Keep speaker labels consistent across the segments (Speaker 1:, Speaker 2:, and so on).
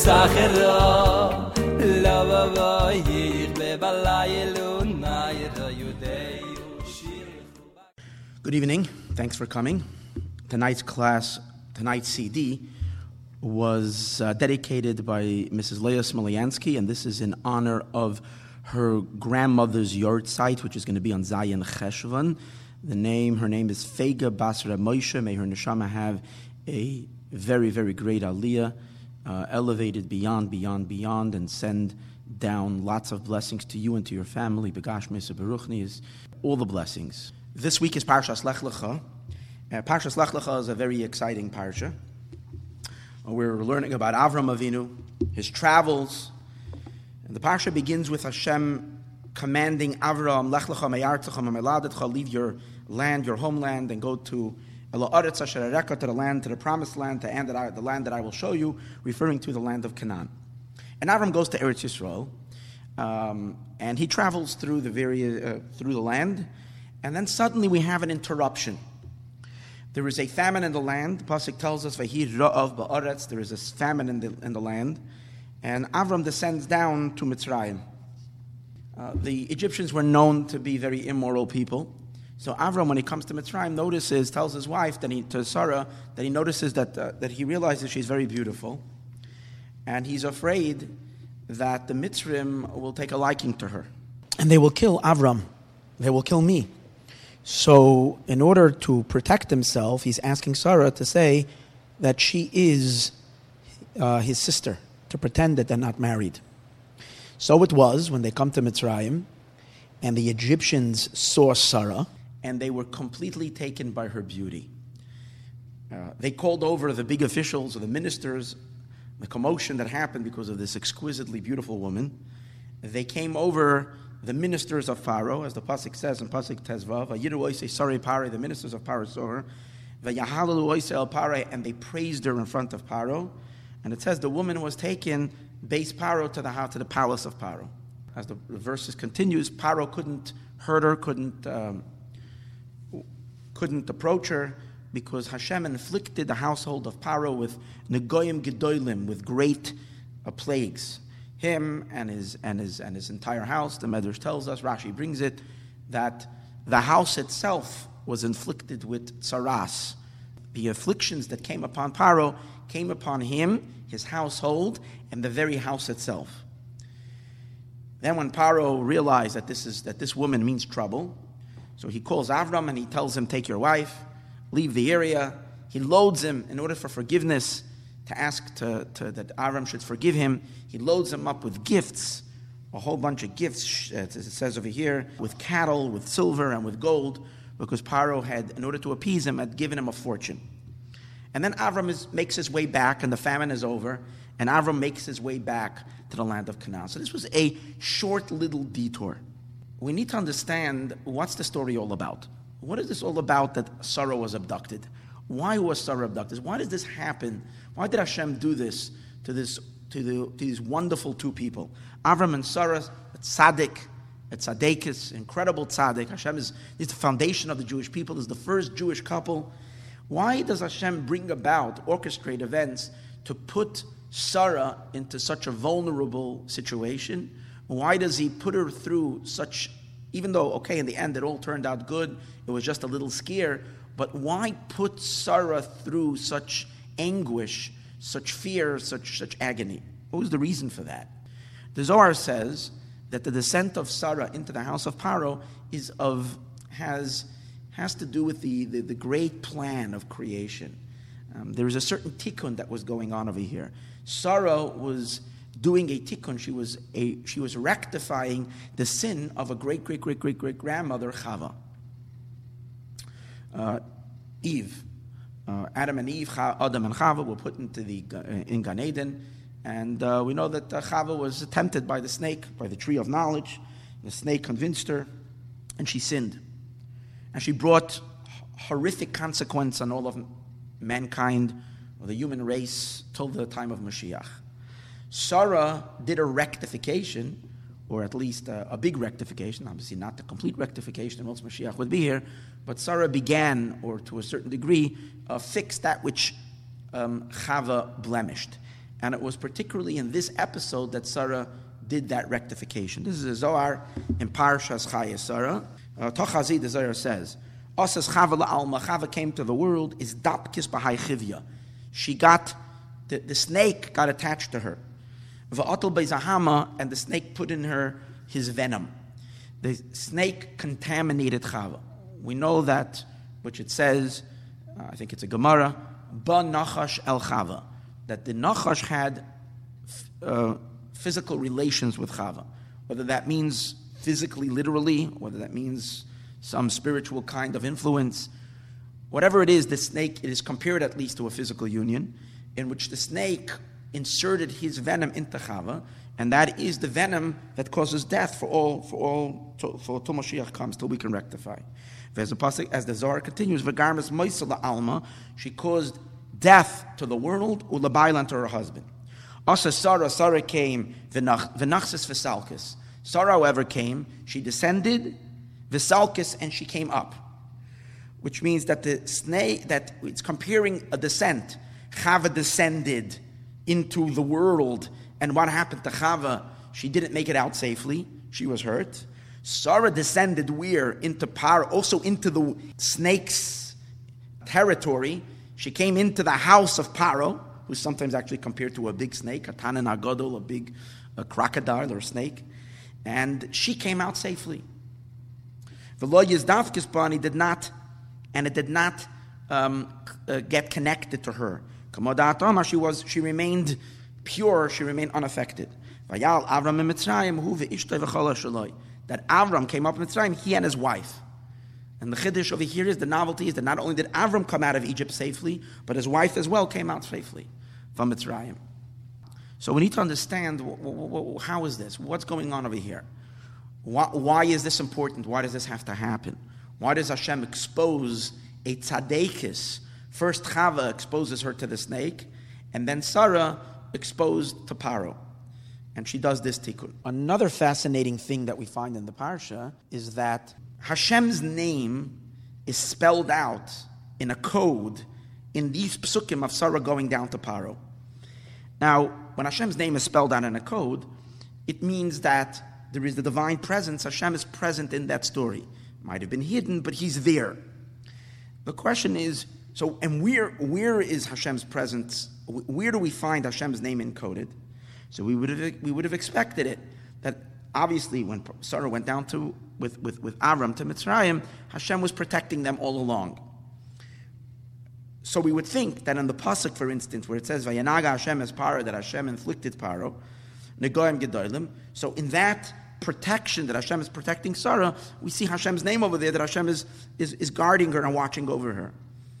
Speaker 1: Sachero Lava Yich Bebalayelu Nayra Yudeu Shir.
Speaker 2: Good evening. Thanks for coming. Tonight's CD was dedicated by Mrs. Leah Smolyansky, and this is in honor of her grandmother's yard site, which is going to be on Zayin Cheshvan. Her name is Feiga Basra Moshe. May her neshama have a very, very great aliyah, elevated beyond, and send down lots of blessings to you and to your family. Begash Mesa Baruchni is all the blessings. This week is Parshas Lech Lecha. Parshas Lech Lecha is a very exciting parsha. We're learning about Avram Avinu, his travels. And the parsha begins with Hashem commanding Avram, Lech Lecha me'artzecha me'meladetcha, leave your land, your homeland, and go to Elo'aretz asher areka, to the land, to the promised land, the land that I will show you, referring to the land of Canaan. And Avram goes to Eretz Yisrael, and he travels through through the land, and then suddenly we have an interruption. There is a famine in the land. The pasuk tells us, "Vayhi ra'av ba'aretz." There is a famine in the land, and Avram descends down to Mitzrayim. The Egyptians were known to be very immoral people. So Avram, when he comes to Mitzrayim, tells his wife, to Sarah, that he notices that he realizes she's very beautiful, and he's afraid that the Mitzrim will take a liking to her, and they will kill Avram. They will kill me. So in order to protect himself, he's asking Sarah to say that she is his sister, to pretend that they're not married. So it was when they come to Mitzrayim, and the Egyptians saw Sarah, and they were completely taken by her beauty. They called over the big officials or the ministers, the commotion that happened because of this exquisitely beautiful woman. They came over the ministers of Pharaoh, as the pasuk says in pasuk Tezvav, "Vayiru oisei Sarai Parai," the ministers of Pharaoh saw her, "Vayahalalu oisei el Parai," and they praised her in front of Pharaoh. And it says the woman was taken, base Pharaoh, to the palace of Pharaoh. As the verses continues, Pharaoh couldn't hurt her, couldn't approach her, because Hashem inflicted the household of Pharaoh with negoyim gedolim, with great plagues. Him and his entire house. The Medrash tells us, Rashi brings it, that the house itself was inflicted with tsaras. The afflictions that came upon Pharaoh came upon him, his household, and the very house itself. Then when Pharaoh realized that this woman means trouble, so he calls Avram and he tells him, take your wife, leave the area. He loads him in order for forgiveness, to ask that Avram should forgive him. He loads him up with gifts, a whole bunch of gifts, it says over here, with cattle, with silver, and with gold, because Pharaoh had, in order to appease him, had given him a fortune. And then Avram makes his way back, and the famine is over, and Avram makes his way back to the land of Canaan. So this was a short little detour. We need to understand, what's the story all about? What is this all about that Sarah was abducted? Why was Sarah abducted? Why does this happen? Why did Hashem do this to these wonderful two people? Avram and Sarah, a tzaddik, incredible tzaddik. Hashem is the foundation of the Jewish people, is the first Jewish couple. Why does Hashem orchestrate events to put Sarah into such a vulnerable situation? Why does he put her through such, even though, in the end it all turned out good, it was just a little scare, but why put Sarah through such anguish, such fear, such agony? What was the reason for that? The Zohar says that the descent of Sarah into the house of Pharaoh has to do with the great plan of creation. There is a certain tikkun that was going on over here. Sarah was doing a tikkun. She was rectifying the sin of a great grandmother, Chava. Eve, Adam and Eve, Adam and Chava were put in Gan Eden, and we know that Chava was tempted by the snake, by the tree of knowledge. The snake convinced her, and she sinned, and she brought horrific consequence on all of mankind, or the human race, till the time of Mashiach. Sarah did a rectification, or at least a big rectification, obviously not the complete rectification, else Mashiach would be here, but Sarah began, or to a certain degree, fixed that which Chava blemished. And it was particularly in this episode that Sarah did that rectification. This is a Zohar in Parshas Chayei Sarah. Tochazi, the Zohar says, Asas Chava la'alma, Chava came to the world, is dapkis b'hai chivya. She got, the snake got attached to her. V'atal be'zahama, and the snake put in her his venom. The snake contaminated Chava. We know that, which it says, I think it's a Gemara, ba nachash el Chava, that the nachash had physical relations with Chava. Whether that means physically, literally, whether that means some spiritual kind of influence, whatever it is, the snake, it is compared at least to a physical union, in which the snake inserted his venom into Chava, and that is the venom that causes death till Mashiach comes, till we can rectify. As the Zohar continues, V'garmes moisa la'alma, she caused death to the world, u'labailan to her husband. Asa Sarah came, v'nachsis v'salkis. Sarah, however, came, she descended, v'salkis, and she came up. Which means that the snake, that it's comparing a descent. Chava descended into the world, and what happened to Chava? She didn't make it out safely. She was hurt. Sarah descended where? Into Paro, also into the snake's territory. She came into the house of Paro, who's sometimes actually compared to a big snake, a tanan agadol, a crocodile or a snake, and she came out safely. V'lo yizdavkis bani did not, and it did not get connected to her. She remained pure, she remained unaffected. Vayal Avram in Mitzrayim hu ve'ishtay v'chala shaloi. That Avram came up in Mitzrayim, he and his wife. And the chiddush over here is, the novelty is that not only did Avram come out of Egypt safely, but his wife as well came out safely from Mitzrayim. So we need to understand, how is this? What's going on over here? Why is this important? Why does this have to happen? Why does Hashem expose a tzadekis? First Chava exposes her to the snake, and then Sarah exposed to Paro. And she does this tikkun. Another fascinating thing that we find in the parsha is that Hashem's name is spelled out in a code in these psukim of Sarah going down to Paro. Now, when Hashem's name is spelled out in a code, it means that there is the divine presence. Hashem is present in that story. Might have been hidden, but he's there. The question is, and where is Hashem's presence? Where do we find Hashem's name encoded? So we would have expected it, that obviously when Sarah went down with Avram to Mitzrayim, Hashem was protecting them all along. So we would think that in the pasuk, for instance, where it says Vayanaga Hashem es Paro, that Hashem inflicted Paro, Negoyim Gedolim. So in that protection that Hashem is protecting Sarah, we see Hashem's name over there, that Hashem is guarding her and watching over her.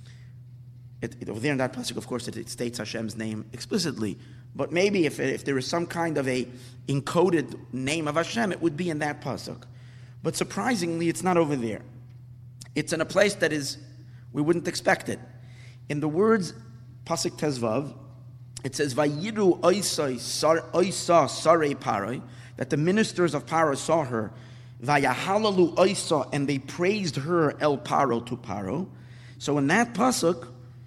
Speaker 2: Over there in that pasuk, of course, it states Hashem's name explicitly. But maybe if there is some kind of a encoded name of Hashem, it would be in that pasuk. But surprisingly, it's not over there. It's in a place that is, we wouldn't expect it. In the words pasuk Tezvav, it says Vayiru oisa sarei Paroi, that the ministers of Paro saw her, Vayahalalu oisa, and they praised her el Paro to Paro. So in that pasuk,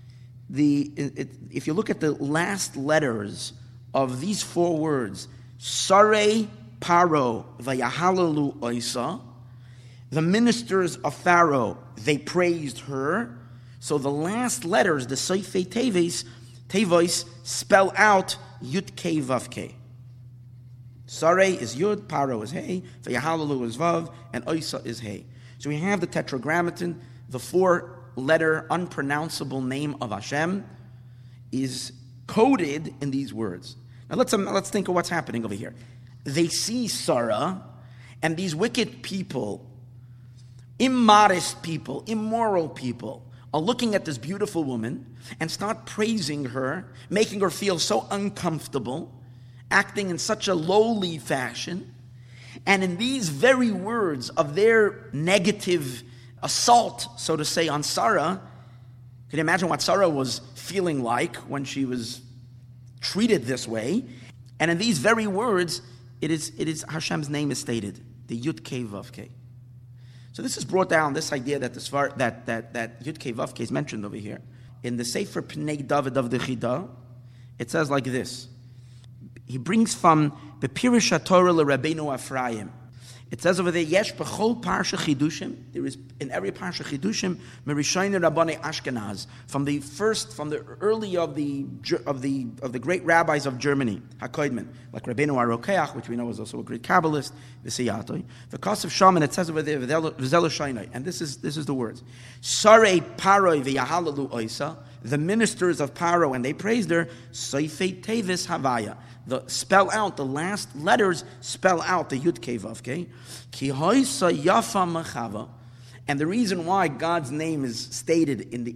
Speaker 2: if you look at the last letters of these four words, Sarei Paro Vayahalalu Oisa, the ministers of Pharaoh, they praised her. So the last letters, the Seifei Tevois, spell out Yud Kei Vav Kei. Sarei is Yud, Paro is Hey, Vayahalalu is Vav, and Oisa is Hey. So we have the Tetragrammaton, the four-letter, unpronounceable name of Hashem is coded in these words. Now let's think of what's happening over here. They see Sarah, and these wicked people, immodest people, immoral people, are looking at this beautiful woman and start praising her, making her feel so uncomfortable, acting in such a lowly fashion. And in these very words of their negative assault, so to say, on Sarah, can you imagine what Sarah was feeling like when she was treated this way? And in these very words, it is Hashem's name is stated, the Yud Kei Vav Kei. So this is brought down, this idea that that Yud Kei Vav Kei is mentioned over here. In the Sefer Pnei David of the Chida, it says like this, he brings from the Pirush HaTorah LeRabbeinu Ephraim. It says over there, Yesh b'chol parsha chidushim. There is in every parsha chidushim, Merishayne Rabbanei Ashkenaz, from the early of the great rabbis of Germany, Hakoidman, like Rabbeinu Arokeach, which we know is also a great Kabbalist, V'siyatoi. The Kosef Shaman, it says over there, V'zel Shainai, and this is the words: Sarei Paroi v'Yahalalu Oisa, the ministers of Paro, and they praised her. Seifei Tevis Havaya. The last letters spell out the Yud Kei Vav Kei. Ki hoisa yafa mechava, and the reason why God's name is stated in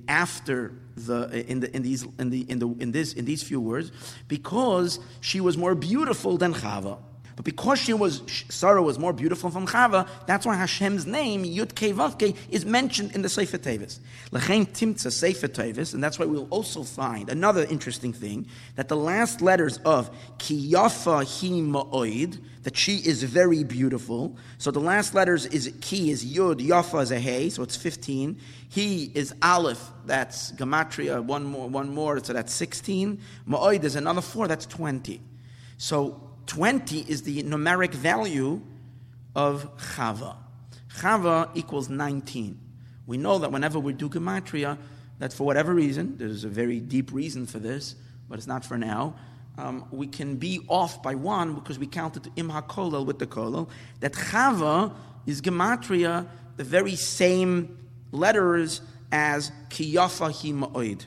Speaker 2: these few words, because she was more beautiful than Chava. But because Sarah was more beautiful from Chava, that's why Hashem's name, Yud Kei Vav Kei, is mentioned in the Sefer Tevis. L'chein timtza Sefer Tevis, and that's why we'll also find another interesting thing, that the last letters of Ki Yafa Hi Ma'oid, that she is very beautiful. So the last letters is Ki is Yud, Yafa is a Hey, so it's 15. He is Aleph, that's Gematria, one more, so that's 16. Ma'oid is another 4, that's 20. So 20 is the numeric value of Chava. Chava equals 19. We know that whenever we do Gematria, that for whatever reason, there's a very deep reason for this, but it's not for now, we can be off by 1 because we counted Im HaKolel with the Kolel, that Chava is Gematria, the very same letters as Ki Yafa Hi Ma'oid.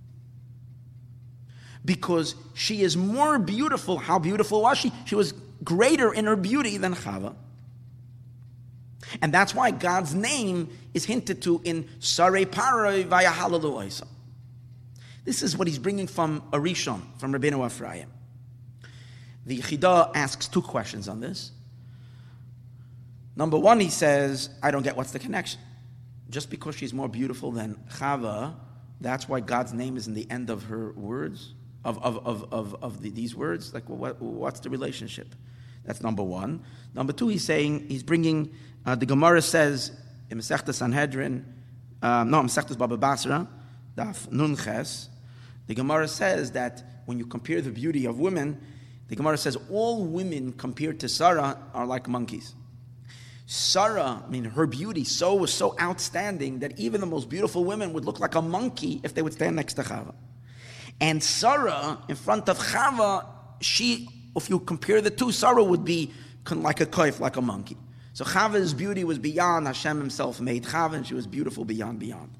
Speaker 2: Because she is more beautiful. How beautiful was she? She was greater in her beauty than Chava. And that's why God's name is hinted to in Sarei Paroi V'Yahalalu Oisa. This is what he's bringing from Arishon, from Rabbeinu Ephraim. The Chidah asks 2 questions on this. Number 1, he says, I don't get what's the connection. Just because she's more beautiful than Chava, that's why God's name is in the end of her words? These words, like what's the relationship? That's number 1. Number 2, he's bringing. The Gemara says in Masechtas Sanhedrin, Masechtas Baba Basra, Daf Nun Ches. The Gemara says that when you compare the beauty of women, the Gemara says all women compared to Sarah are like monkeys. Sarah, her beauty was so outstanding that even the most beautiful women would look like a monkey if they would stand next to Chava. And Sarah, in front of Chava, if you compare the two, Sarah would be like a koif, like a monkey. So Chava's beauty was beyond. Hashem himself made Chava, and she was beautiful beyond.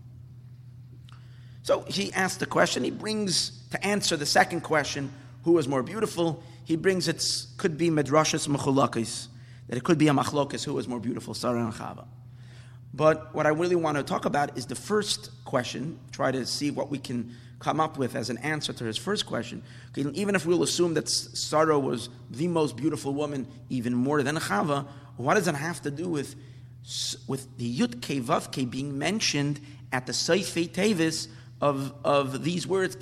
Speaker 2: So he asked the question. He brings, to answer the second question, who was more beautiful, he brings could be Medrashas Mechulakis, that it could be a Machlokis, who was more beautiful, Sarah and Chava. But what I really want to talk about is the first question, try to see what we can come up with as an answer to his first question. Even if we'll assume that Sarah was the most beautiful woman, even more than Chava, what does it have to do with the Yud Kei Vav Kei being mentioned at the Seifei Tevis of these words,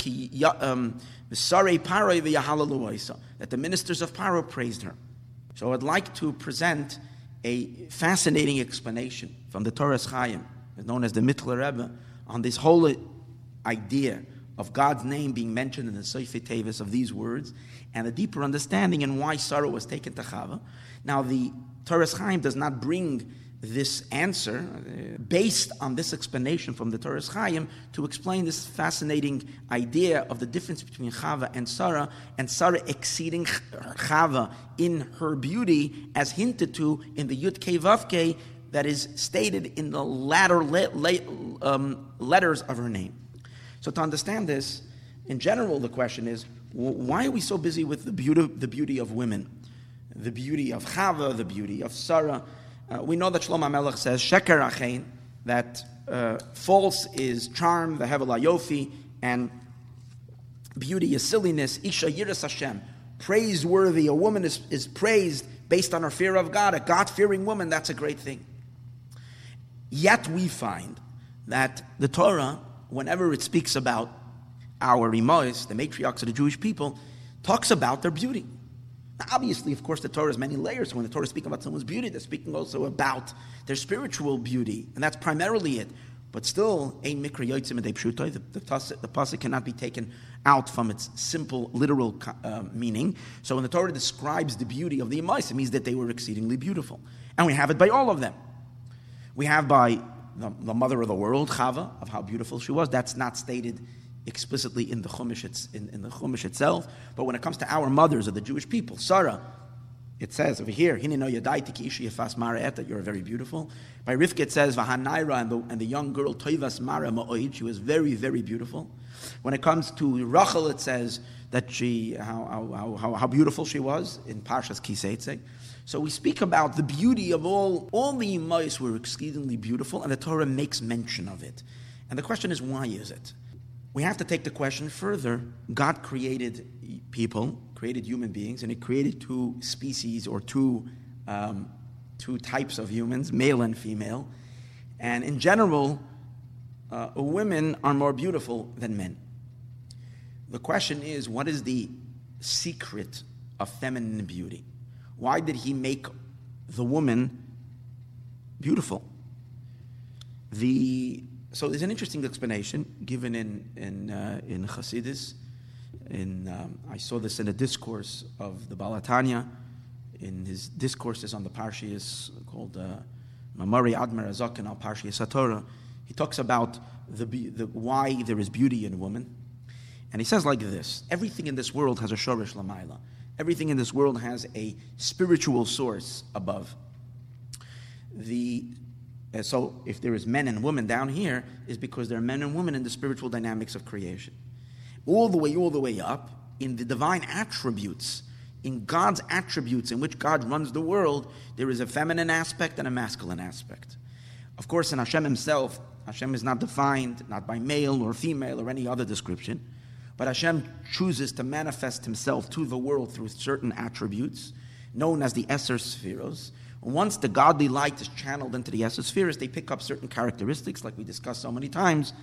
Speaker 2: Sarei Paroi v'Yahalalu Oisa, that the ministers of Paro praised her? So I'd like to present a fascinating explanation from the Toras Chaim, known as the Mittler Rebbe, on this whole idea of God's name being mentioned in the Seifei Tevis of these words, and a deeper understanding in why Sarah was taken to Chava. Now, the Toras Chaim does not bring this answer based on this explanation from the Toras Chaim to explain this fascinating idea of the difference between Chava and Sarah exceeding Chava in her beauty, as hinted to in the Yud Kei Vav Kei that is stated in the latter letters of her name. So to understand this, in general, the question is, why are we so busy with the beauty of women? The beauty of Chava, the beauty of Sarah. We know that Shlomo HaMelech says, Sheker Achein, that false is charm, the Hevel HaYofi, and beauty is silliness. Isha Yiras Hashem, praiseworthy. A woman is praised based on her fear of God. A God-fearing woman, that's a great thing. Yet we find that the Torah, whenever it speaks about our Imois, the matriarchs of the Jewish people, talks about their beauty. Now, obviously, of course, the Torah has many layers. When the Torah speaks about someone's beauty, they're speaking also about their spiritual beauty, and that's primarily it. But still, ein mikra yotzim edei pshutai. The pasuk cannot be taken out from its simple, literal meaning. So when the Torah describes the beauty of the Emais, it means that they were exceedingly beautiful. And we have it by all of them. We have by the mother of the world, Chava, of how beautiful she was. That's not stated explicitly in the Chumash, in the Chumash itself. But when it comes to our mothers of the Jewish people, Sarah, it says over here, that you're very beautiful. By Rivka it says, and the young girl, Toivas Mara Ma'oid, she was very, very beautiful. When it comes to Rachel, it says that how beautiful she was in Parshas Kiseitze. So we speak about the beauty of all the Emais were exceedingly beautiful, and the Torah makes mention of it. And the question is, why is it? We have to take the question further. God created people, created human beings, and He created two species or two types of humans, male and female. And in general, women are more beautiful than men. The question is, what is the secret of feminine beauty? Why did He make the woman beautiful? So there's an interesting explanation given in Chassidus. I saw this in a discourse of the Baal HaTanya. In his discourses on the Parshiyas called Mamari Admar Azaken al Parshiyas HaTorah, he talks about the why there is beauty in a woman. And he says like this: everything in this world has a shorish lamayla. Everything in this world has a spiritual source above. So if there is men and women down here, is because there are men and women in the spiritual dynamics of creation. All the way up in the divine attributes, in God's attributes in which God runs the world, there is a feminine aspect and a masculine aspect. Of course, in Hashem Himself, Hashem is not defined not by male or female or any other description, but Hashem chooses to manifest Himself to the world through certain attributes, known as the Eser Spheros. Once the godly light is channeled into the Eser Spheros, they pick up certain characteristics, like we discussed so many times.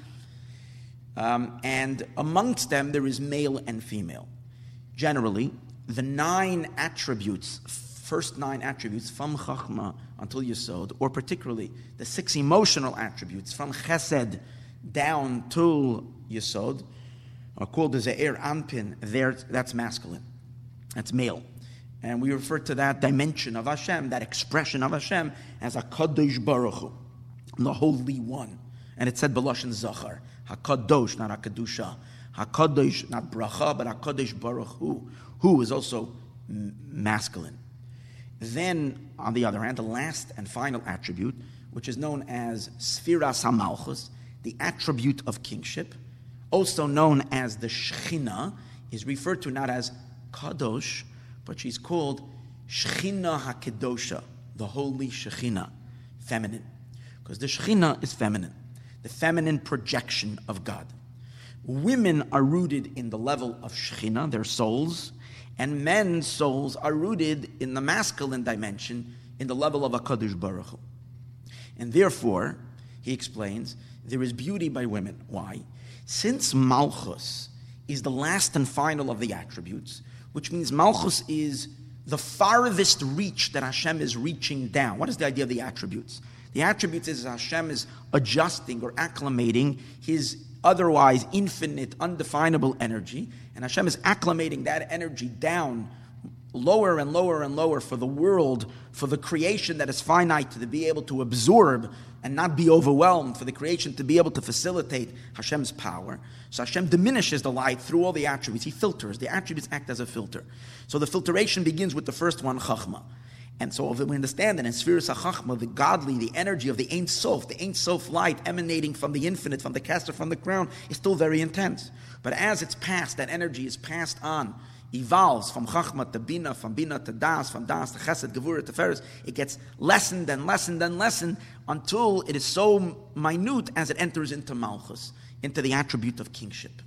Speaker 2: And amongst them, there is male and female. Generally, the 9 attributes, first 9 attributes, from Chachma until Yesod, or particularly the 6 emotional attributes, from Chesed down to Yesod, are called the Ze'er Anpin. That's masculine. That's male. And we refer to that dimension of Hashem, that expression of Hashem, as HaKadosh Baruch Hu, the Holy One. And it said B'lashon Zachar, HaKadosh, not HaKadusha. HaKadosh, not Bracha, but HaKadosh Baruch Hu, who is also masculine. Then, on the other hand, the last and final attribute, which is known as Sfiras HaMalchus, the attribute of kingship, also known as the Shechina, is referred to not as Kadosh, but she's called Shechina HaKedosha, the holy Shechina, feminine. Because the Shechina is feminine, the feminine projection of God. Women are rooted in the level of Shechina, their souls, and men's souls are rooted in the masculine dimension, in the level of HaKadosh Baruch Hu. And therefore, he explains, there is beauty by women. Why? Since Malchus is the last and final of the attributes, which means Malchus is the farthest reach that Hashem is reaching down. What is the idea of the attributes? The attributes is Hashem is adjusting or acclimating His otherwise infinite, undefinable energy, and Hashem is acclimating that energy down lower and lower and lower for the world, for the creation that is finite to be able to absorb and not be overwhelmed, for the creation to be able to facilitate Hashem's power. So Hashem diminishes the light through all the attributes. He filters. The attributes act as a filter. So the filtration begins with the first one, Chachma. And so we understand that in Sfiras HaChachma, the godly, the energy of the Ein Sof light emanating from the infinite, from the caster, from the crown, is still very intense. But as it's passed, that energy is passed on, evolves from Chachma to Bina, from Bina to Das, from Das to Chesed, Gevurah to Feres. It gets lessened and lessened and lessened until it is so minute as it enters into Malchus, into the attribute of kingship.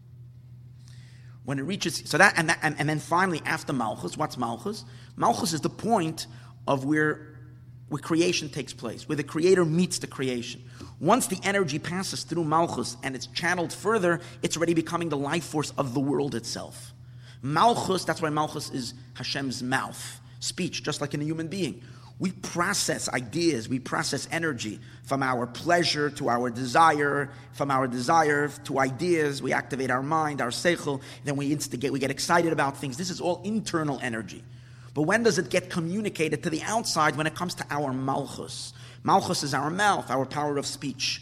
Speaker 2: When it reaches, so that, and then finally after Malchus, what's Malchus? Malchus is the point of where creation takes place, where the Creator meets the creation. Once the energy passes through Malchus and it's channeled further, it's already becoming the life force of the world itself. Malchus, that's why Malchus is Hashem's mouth, speech, just like in a human being. We process ideas, we process energy from our pleasure to our desire, from our desire to ideas. We activate our mind, our seichel, then we instigate, we get excited about things. This is all internal energy. But when does it get communicated to the outside? When it comes to our malchus. Malchus is our mouth, our power of speech.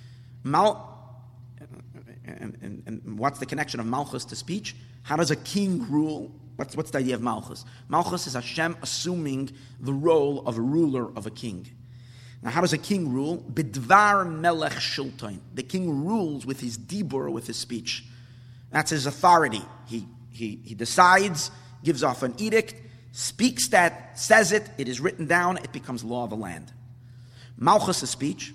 Speaker 2: And what's the connection of malchus to speech? How does a king rule? What's the idea of malchus? Malchus is Hashem assuming the role of a ruler, of a king. Now, how does a king rule? Bidvar melech shultain. The king rules with his dibur, with his speech. That's his authority. He decides, gives off an edict, speaks that, says it, it is written down, it becomes law of the land. Malchus is speech,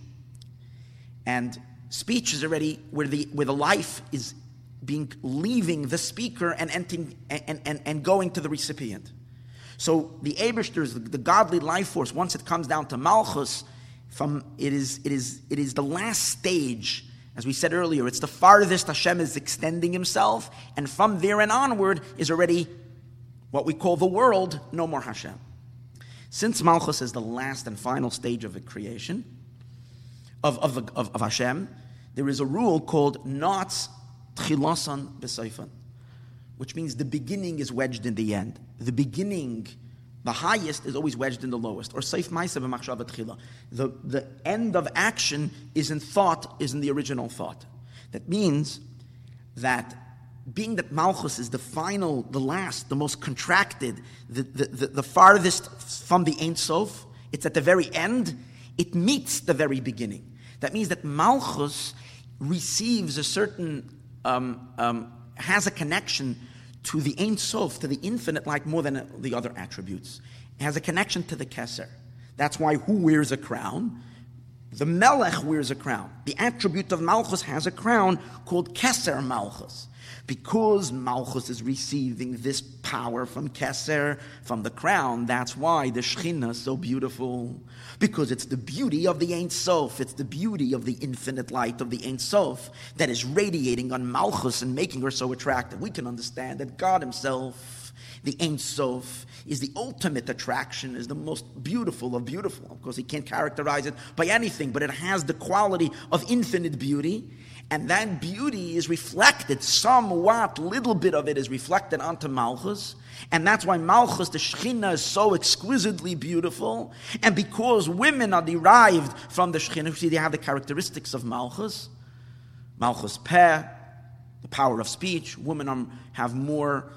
Speaker 2: and speech is already where the life is leaving the speaker and entering and going to the recipient. So the Eibishter, the godly life force, once it comes down to Malchus, it is the last stage. As we said earlier, it's the farthest Hashem is extending himself, and from there and onward is already what we call the world, no more Hashem. Since Malchus is the last and final stage of the creation of Hashem, there is a rule called Notz Tchilasan B'Seifan, which means the beginning is wedged in the end. The beginning, the highest, is always wedged in the lowest. Or Seif Ma'aseh B'Machshava Tchila. The end of action is in thought, is in the original thought. That means that being that Malchus is the final, the last, the most contracted, the farthest from the Ein Sof, it's at the very end, it meets the very beginning. That means that Malchus receives a certain, has a connection to the Ein Sof, to the infinite, like more than the other attributes. It has a connection to the Keser. That's why who wears a crown? The Melech wears a crown. The attribute of Malchus has a crown called Keser Malchus. Because Malchus is receiving this power from Keser, from the crown, that's why the Shekhinah is so beautiful. Because it's the beauty of the Ein Sof, it's the beauty of the infinite light of the Ein Sof that is radiating on Malchus and making her so attractive. We can understand that God himself, the Ein Sof, is the ultimate attraction, is the most beautiful of beautiful. Of course, he can't characterize it by anything, but it has the quality of infinite beauty. And that beauty is reflected, somewhat, little bit of it is reflected onto Malchus. And that's why Malchus, the Shekhinah, is so exquisitely beautiful. And because women are derived from the Shekhinah, you see, they have the characteristics of Malchus. Malchus Peh, the power of speech. Women have more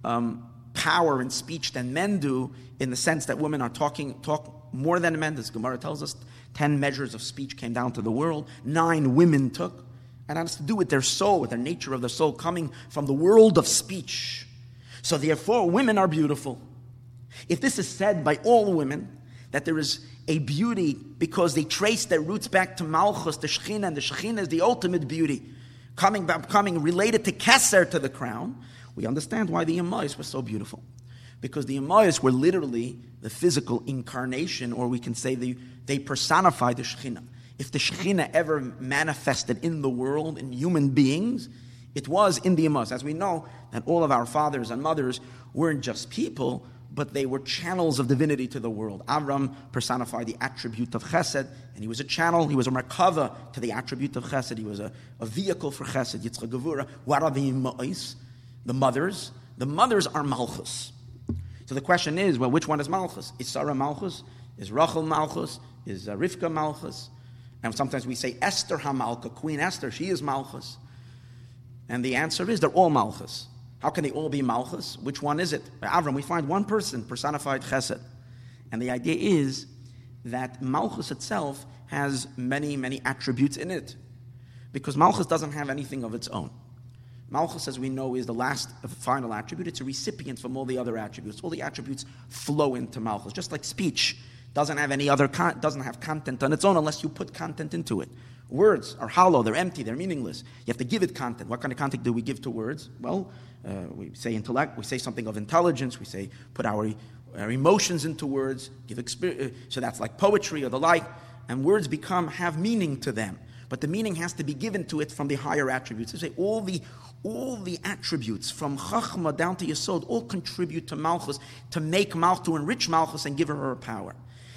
Speaker 2: power in speech than men do, in the sense that women are talk more than men. This Gemara tells us 10 measures of speech came down to the world. 9 women took. And that has to do with their soul, with their nature of the soul, coming from the world of speech. So therefore, women are beautiful. If this is said by all women, that there is a beauty because they trace their roots back to Malchus, the Shekhinah, and the Shekhinah is the ultimate beauty, coming related to Keser, to the crown, we understand why the Emayos were so beautiful. Because the Emayos were literally the physical incarnation, or we can say they personified the Shekhinah. If the Shekhinah ever manifested in the world, in human beings, it was in the Emayos. As we know, that all of our fathers and mothers weren't just people, but they were channels of divinity to the world. Avram personified the attribute of Chesed, and he was a channel, he was a merkava to the attribute of Chesed. He was a vehicle for Chesed, Yitzchak Gevura. What are the Emayos? The mothers? The mothers are Malchus. So the question is, well, which one is Malchus? Is Sarah Malchus? Is Rachel Malchus? Is Rivka Malchus? And sometimes we say Esther HaMalka, Queen Esther, she is Malchus. And the answer is they're all Malchus. How can they all be Malchus? Which one is it? By Avram, we find one person personified Chesed. And the idea is that Malchus itself has many, many attributes in it. Because Malchus doesn't have anything of its own. Malchus, as we know, is the last final attribute. It's a recipient from all the other attributes. All the attributes flow into Malchus, just like speech doesn't have any other doesn't have content on its own unless you put content into it. Words are hollow, they're empty, they're meaningless. You have to give it content. What kind of content do we give to words? Well, we say intellect, we say something of intelligence, we say put our emotions into words, give experience. So that's like poetry or the like, and words have meaning to them. But the meaning has to be given to it from the higher attributes. They say all the attributes from Chachma down to Yesod all contribute to Malchus, to make Malchus, to enrich Malchus and give her power.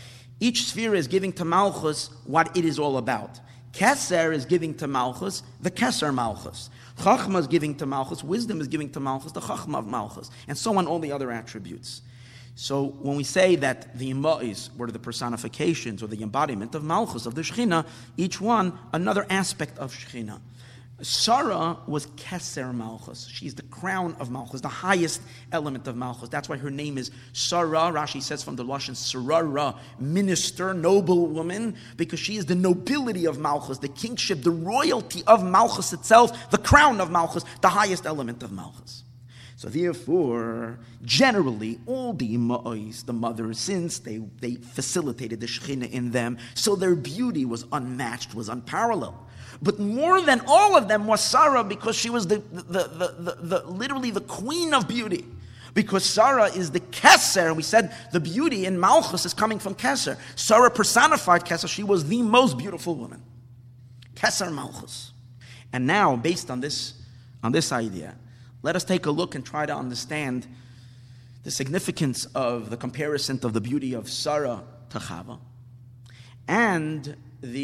Speaker 2: Each sphere is giving to Malchus what it is all about. Keser is giving to Malchus the Keser Malchus. Chachma is giving to Malchus. Wisdom is giving to Malchus the Chachma of Malchus. And so on, all the other attributes. So when we say that the Ima'is were the personifications or the embodiment of Malchus, of the Shekhinah, each one another aspect of Shekhinah. Sarah was Keser Malchus. She's the crown of Malchus, the highest element of Malchus. That's why her name is Sarah. Rashi says from the Lashon Sarara, minister, noble woman, because she is the nobility of Malchus, the kingship, the royalty of Malchus itself, the crown of Malchus, the highest element of Malchus. So therefore, generally, all the Ima'is, the mothers, since they facilitated the Shekhinah in them, so their beauty was unmatched, was unparalleled. But more than all of them was Sarah, because she was literally the queen of beauty. Because Sarah is the Keser. We said the beauty in Malchus is coming from Keser. Sarah personified Keser. She was the most beautiful woman. Keser Malchus. And now, based on this idea, let us take a look and try to understand the significance of the comparison of the beauty of Sarah to Chava, and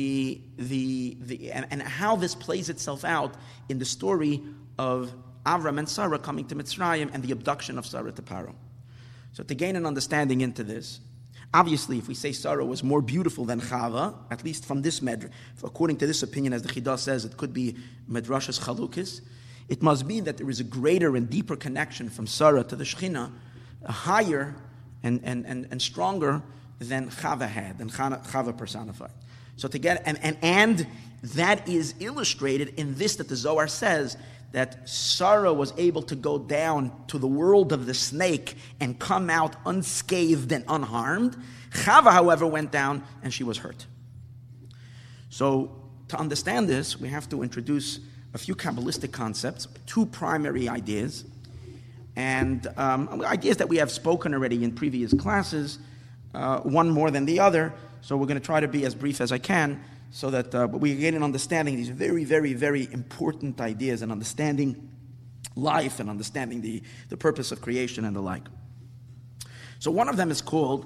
Speaker 2: and how this plays itself out in the story of Avram and Sarah coming to Mitzrayim and the abduction of Sarah to Paro. So to gain an understanding into this, obviously if we say Sarah was more beautiful than Chava, at least from this medrash, according to this opinion, as the Chidah says, it could be Medrash's Chalukis, it must mean that there is a greater and deeper connection from Sarah to the Shekhinah, higher and stronger than Chava had, than Chava personified. So to get and that is illustrated in this, that the Zohar says that Sarah was able to go down to the world of the snake and come out unscathed and unharmed. Chava, however, went down and she was hurt. So to understand this, we have to introduce a few Kabbalistic concepts, two primary ideas, and ideas that we have spoken already in previous classes, one more than the other. So we're going to try to be as brief as I can, so that we gain an understanding of these very, very, very important ideas, and understanding life and understanding the purpose of creation and the like. So one of them is called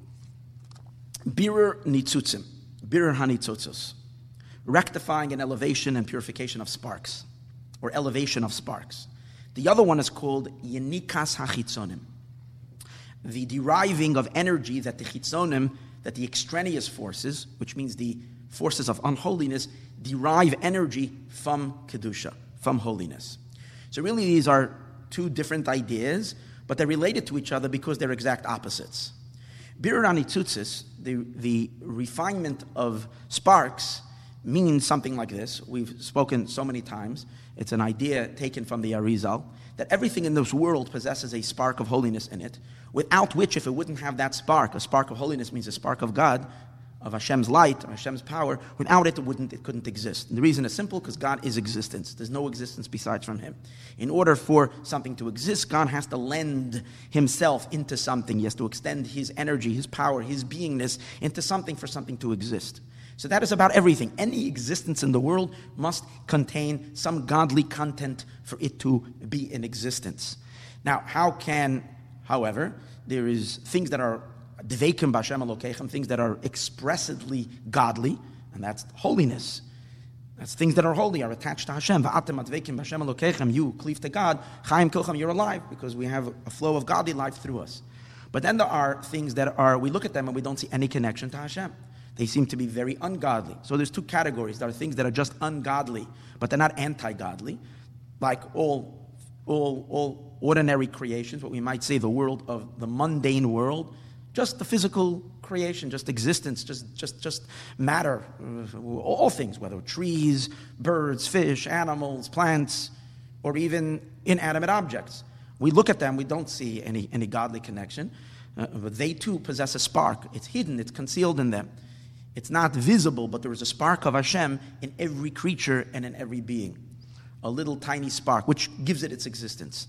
Speaker 2: Birur Nitzutzim, Birur HaNitzutzos, rectifying and elevation and purification of sparks, or elevation of sparks. The other one is called Yenikas HaChitzonim, the deriving of energy that the Chitzonim, that the extraneous forces, which means the forces of unholiness, derive energy from Kedusha, from holiness. So really these are two different ideas, but they're related to each other because they're exact opposites. Birur HaNitzutzos, the refinement of sparks, means something like this. We've spoken so many times. It's an idea taken from the Arizal, that everything in this world possesses a spark of holiness in it, without which, if it wouldn't have that spark, a spark of holiness means a spark of God, of Hashem's light, of Hashem's power, without it, it couldn't exist. And the reason is simple, because God is existence. There's no existence besides from Him. In order for something to exist, God has to lend Himself into something. He has to extend His energy, His power, His beingness into something for something to exist. So that is about everything. Any existence in the world must contain some godly content for it to be in existence. Now, however, there is things that are Dveikim b'Hashem Elokeichem, things that are expressively godly, and that's holiness. That's things that are holy, are attached to Hashem. V'atem adveikim b'Hashem Elokeichem, you cleave to God. Chaim kilchem, you're alive, because we have a flow of godly life through us. But then there are things that are, we look at them and we don't see any connection to Hashem. They seem to be very ungodly. So there's two categories. There are things that are just ungodly, but they're not anti-godly, like all ordinary creations, what we might say the world of the mundane world, just the physical creation, just existence, just matter, all things, whether trees, birds, fish, animals, plants, or even inanimate objects. We look at them, we don't see any godly connection, but they too possess a spark. It's hidden, it's concealed in them. It's not visible, but there is a spark of Hashem in every creature and in every being. A little tiny spark, which gives it its existence.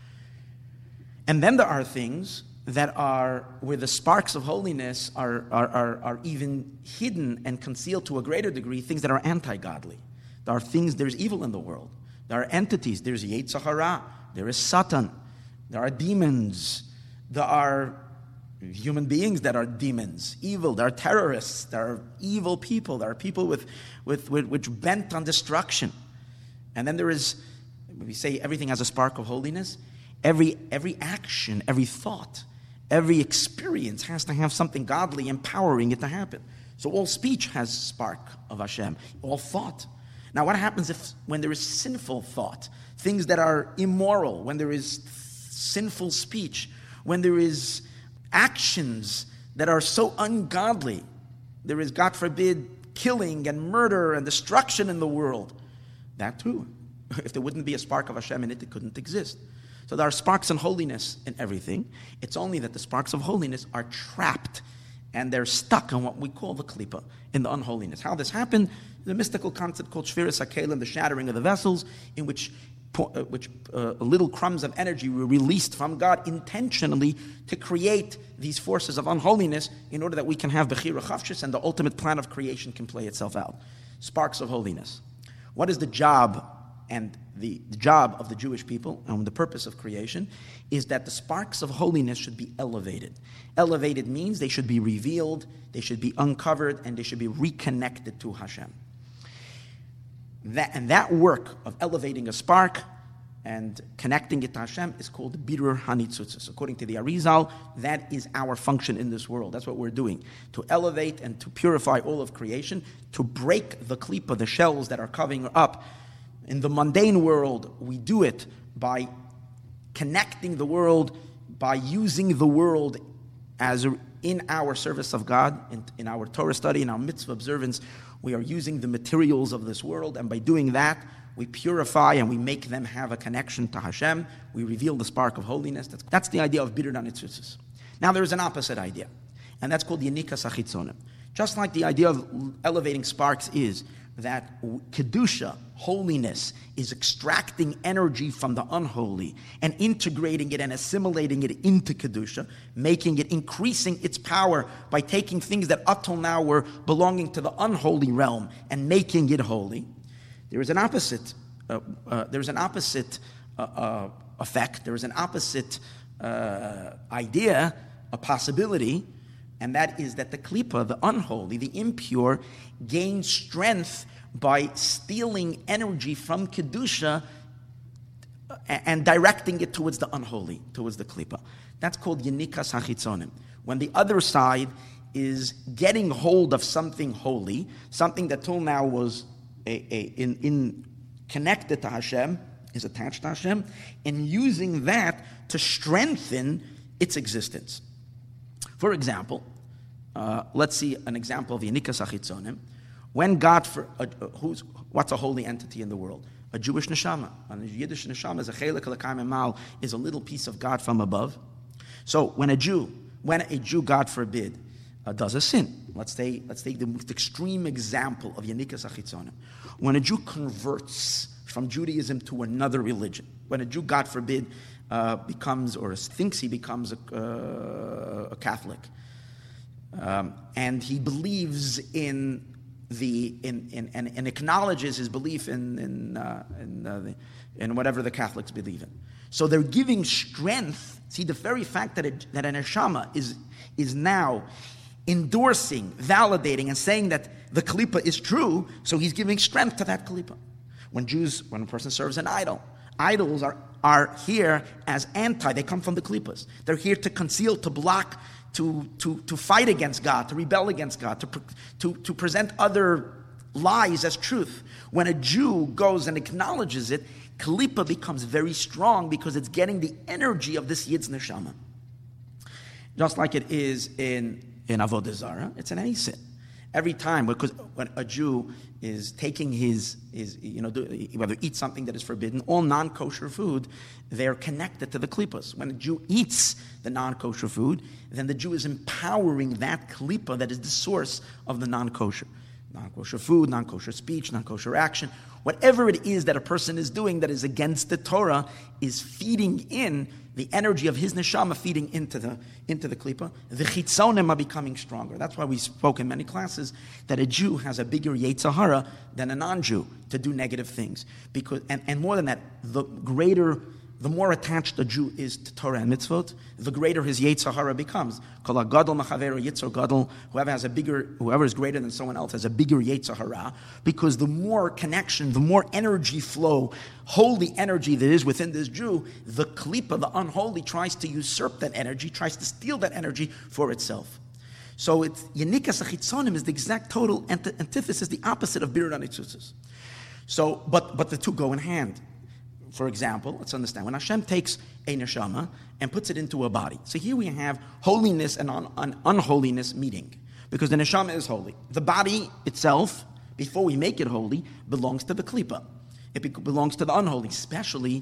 Speaker 2: And then there are things that are, where the sparks of holiness are even hidden and concealed to a greater degree, things that are anti-godly. There are things, there's evil in the world. There are entities, there's Yetzer Hara, there is Satan, there are demons, there are human beings that are demons, evil. There are terrorists. There are evil people. There are people which bent on destruction. And then there is, we say everything has a spark of holiness. Every action, every thought, every experience has to have something godly empowering it to happen. So all speech has spark of Hashem, all thought. Now what happens when there is sinful thought, things that are immoral, when there is sinful speech, when there is actions that are so ungodly, there is, God forbid, killing and murder and destruction in the world, that too, if there wouldn't be a spark of Hashem in it, it couldn't exist. So there are sparks of holiness in everything. It's only that the sparks of holiness are trapped and they're stuck on what we call the klipa, in the unholiness. How this happened, the mystical concept called Shviras HaKelim, the shattering of the vessels, in which little crumbs of energy were released from God intentionally to create these forces of unholiness in order that we can have Bechira Chavshis and the ultimate plan of creation can play itself out. Sparks of holiness. What is the job and the job of the Jewish people and the purpose of creation is that the sparks of holiness should be elevated. Elevated means they should be revealed, they should be uncovered, and they should be reconnected to Hashem. That work of elevating a spark and connecting it to Hashem is called Birur Hanitzutzos. According to the Arizal, that is our function in this world. That's what we're doing. To elevate and to purify all of creation, to break the klipa, the shells that are covering up. In the mundane world, we do it by connecting the world, by using the world as in our service of God, in our Torah study, in our mitzvah observance. We are using the materials of this world, and by doing that, we purify and we make them have a connection to Hashem. We reveal the spark of holiness. That's the idea of Birur Hanitzutzos. Now there is an opposite idea, and that's called Yenikas HaChitzonim. Just like the idea of elevating sparks is that Kedusha, holiness, is extracting energy from the unholy and integrating it and assimilating it into Kedusha, making it, increasing its power by taking things that up till now were belonging to the unholy realm and making it holy. There is an opposite. There's an opposite effect. There is an opposite idea, a possibility, and that is that the klipa, the unholy, the impure, gains strength by stealing energy from kedusha and directing it towards the unholy, towards the klipa. That's called Yenikas HaChitzonim. When the other side is getting hold of something holy, something that till now was connected to Hashem, is attached to Hashem, and using that to strengthen its existence. For example, let's see an example of Yenikas HaChitzonim. When God, what's a holy entity in the world? A Jewish neshama. A Yiddish neshama is a chelek l'kaim emal, is a little piece of God from above. So when a Jew, God forbid, does a sin, let's take the extreme example of Yenikas HaChitzonim. When a Jew converts from Judaism to another religion, when a Jew, God forbid, becomes or thinks he becomes a Catholic, and he believes in and acknowledges his belief in whatever the Catholics believe in. So they're giving strength. See, the very fact that a neshama is now endorsing, validating, and saying that the klipa is true, so he's giving strength to that klipa. When a person serves an idol, idols are here as they come from the klipas. They're here to conceal, to block, to fight against God, to rebel against God, to present other lies as truth. When a Jew goes and acknowledges it, klipa becomes very strong because it's getting the energy of this Yid's neshama. Just like it is in Avodah Zarah, it's in any sin. Every time, because when a Jew is taking whether eat something that is forbidden, all non-kosher food, they're connected to the klipas. When a Jew eats the non-kosher food, then the Jew is empowering that klipa that is the source of the non-kosher. Non-kosher food, non-kosher speech, non-kosher action. Whatever it is that a person is doing that is against the Torah is feeding in the energy of his neshama, feeding into the klipa. The chitzonim are becoming stronger. That's why we spoke in many classes that a Jew has a bigger yetzer hara than a non-Jew to do negative things. And more than that, the greater the more attached a Jew is to Torah and mitzvot, the greater his Yetzer Hara becomes. Kol hagadol machaveru Yetzer gadol. Whoever is greater than someone else has a bigger Yetzer Hara, because the more connection, the more energy flow, holy energy that is within this Jew, the klipa, the unholy, tries to usurp that energy, tries to steal that energy for itself. So it's Yenikas HaChitzonim is the exact total antithesis, the opposite of Birur HaNitzutzos. So, but the two go in hand. For example, let's understand, when Hashem takes a neshama and puts it into a body. So here we have holiness and unholiness meeting, because the neshama is holy. The body itself, before we make it holy, belongs to the klipa. It belongs to the unholy, especially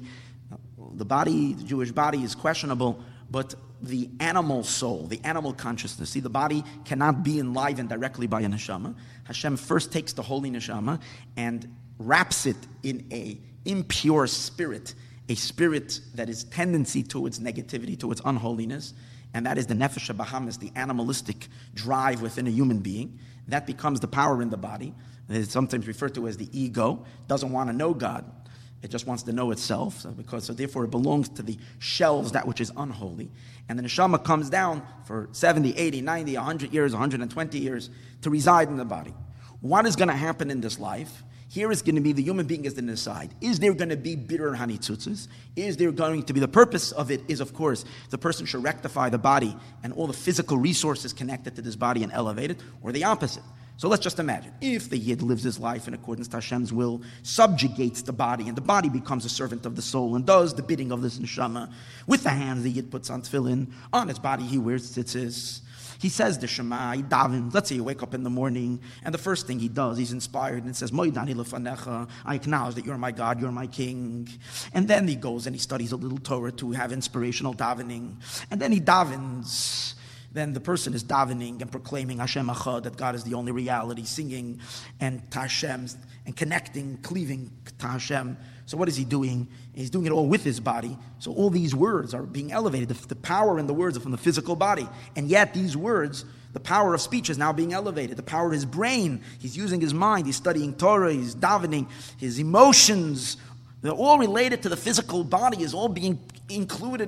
Speaker 2: the body, the Jewish body is questionable, but the animal soul, the animal consciousness. See, the body cannot be enlivened directly by a neshama. Hashem first takes the holy neshama and wraps it in a impure spirit, a spirit that is tendency towards negativity, towards unholiness, and that is the nefesh habahamis, the animalistic drive within a human being. That becomes the power in the body. It is sometimes referred to as the ego. Doesn't want to know God. It just wants to know itself. So therefore it belongs to the shelves, that which is unholy. And the neshama comes down for 70, 80, 90, 100 years, 120 years to reside in the body. What is going to happen in this life? Here is going to be the human being is going to decide. Is there going to be Birur HaNitzutzos? Is there going to be, the purpose of it is, of course, the person should rectify the body and all the physical resources connected to this body and elevate it, or the opposite. So let's just imagine, if the Yid lives his life in accordance to Hashem's will, subjugates the body, and the body becomes a servant of the soul and does the bidding of this neshama. With the hands, the Yid puts on tefillin. On his body, he wears tzitzis. He says the Shema, he davens. Let's say you wake up in the morning, and the first thing he does, he's inspired and says, Moidani lefanecha, I acknowledge that you're my God, you're my King. And then he goes and he studies a little Torah to have inspirational davening. And then he davens. Then the person is davening and proclaiming Hashem Echad, that God is the only reality, singing and to Hashem, and connecting, cleaving to Hashem. So what is he doing? He's doing it all with his body. So all these words are being elevated. The power in the words are from the physical body. And yet these words, the power of speech is now being elevated. The power of his brain, he's using his mind, he's studying Torah, he's davening, his emotions, they're all related to the physical body, is all being included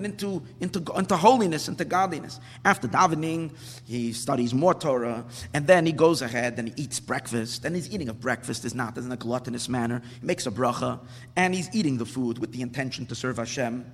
Speaker 2: into holiness, into godliness. After davening, he studies more Torah, and then he goes ahead and he eats breakfast. And his eating of breakfast is not in a gluttonous manner. He makes a bracha, and he's eating the food with the intention to serve Hashem.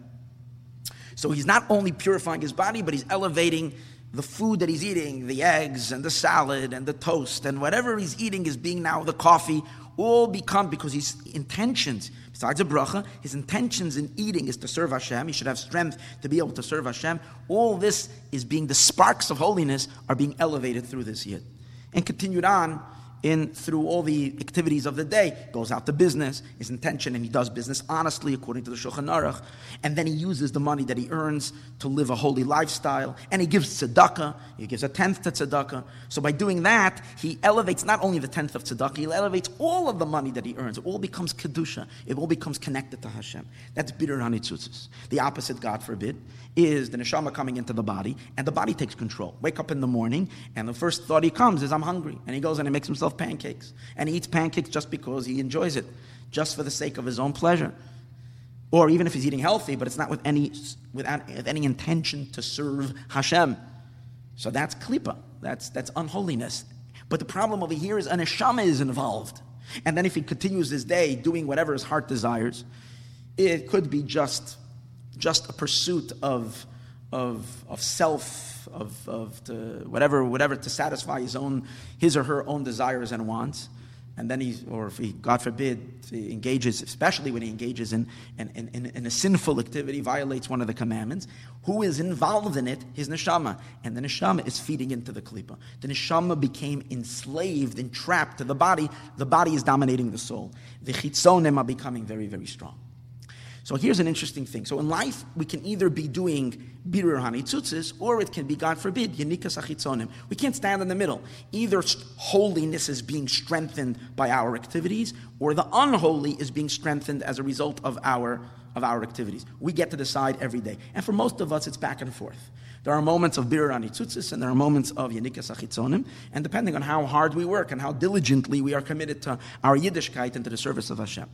Speaker 2: So he's not only purifying his body, but he's elevating the food that he's eating, the eggs and the salad and the toast, and whatever he's eating is being now the coffee, all become, because his intentions, besides a bracha, his intentions in eating is to serve Hashem. He should have strength to be able to serve Hashem. All this is being, the sparks of holiness are being elevated through this yid. And continued on through all the activities of the day, goes out to business, his intention, and he does business honestly according to the Shulchan Aruch, and then he uses the money that he earns to live a holy lifestyle, and he gives tzedakah, he gives a tenth to tzedakah. So by doing that, he elevates not only the tenth of tzedakah, he elevates all of the money that he earns. It all becomes kedusha, it all becomes connected to Hashem. That's Birur HaNitzutzos. The opposite, God forbid, is the neshama coming into the body, and the body takes control. Wake up in the morning, and the first thought he comes is, I'm hungry, and he goes and he makes himself pancakes, and he eats pancakes just because he enjoys it, just for the sake of his own pleasure, or even if he's eating healthy, but it's not with any intention to serve Hashem. So that's klipa, that's unholiness. But the problem over here is a neshama is involved, and then if he continues his day doing whatever his heart desires, it could be just a pursuit of self. Whatever to satisfy his or her own desires and wants, and then if he, God forbid, engages, especially when he engages in a sinful activity, violates one of the commandments. Who is involved in it? His neshama, and the neshama is feeding into the klipa. The neshama became enslaved, entrapped to the body. The body is dominating the soul. The chitzonim are becoming very, very strong. So here's an interesting thing. So in life, we can either be doing Birur HaNitzutzos, or it can be, God forbid, Yenikas HaChitzonim. We can't stand in the middle. Either holiness is being strengthened by our activities, or the unholy is being strengthened as a result of our activities. We get to decide every day. And for most of us, it's back and forth. There are moments of Birur HaNitzutzos, and there are moments of Yenikas HaChitzonim, and depending on how hard we work and how diligently we are committed to our Yiddishkeit and to the service of Hashem.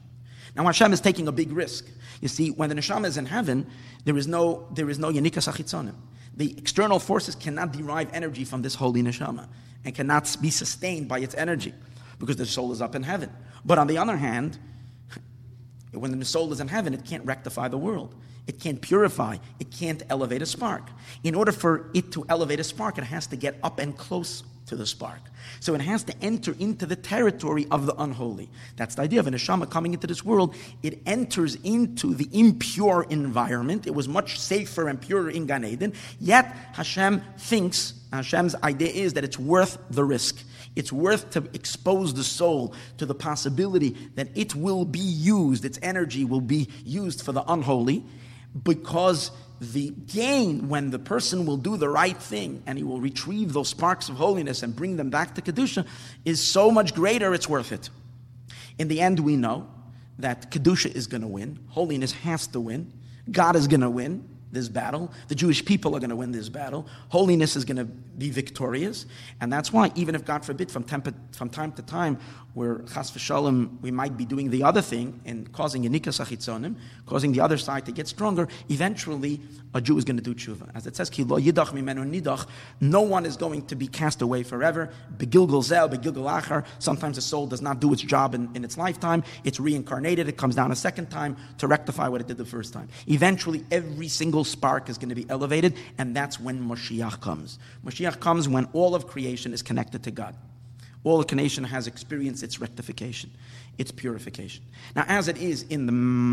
Speaker 2: Now Hashem is taking a big risk. You see, when the neshama is in heaven, there is no yanikas achitzonim. The external forces cannot derive energy from this holy neshama and cannot be sustained by its energy because the soul is up in heaven. But on the other hand, when the soul is in heaven, it can't rectify the world. It can't purify. It can't elevate a spark. In order for it to elevate a spark, it has to get up and close to the spark. So it has to enter into the territory of the unholy. That's the idea of a neshama coming into this world. It enters into the impure environment. It was much safer and purer in Gan Eden. Yet Hashem thinks, Hashem's idea is that it's worth the risk. It's worth to expose the soul to the possibility that it will be used, its energy will be used for the unholy, because the gain when the person will do the right thing and he will retrieve those sparks of holiness and bring them back to Kedusha is so much greater, it's worth it. In the end, we know that Kedusha is going to win. Holiness has to win. God is going to win this battle. The Jewish people are going to win this battle. Holiness is going to be victorious. And that's why, even if, God forbid, from time to time, where chas v'shalom, we might be doing the other thing and causing yanikas achitzonim, causing the other side to get stronger, eventually a Jew is going to do tshuva. As it says, ki lo yidach mimenu nidach, no one is going to be cast away forever. Begilgal zel, begilgal achar. Sometimes the soul does not do its job in its lifetime. It's reincarnated. It comes down a second time to rectify what it did the first time. Eventually, every single spark is going to be elevated, and that's when Mashiach comes. Mashiach comes when all of creation is connected to God. All of creation has experienced its rectification, its purification. Now, as it is in the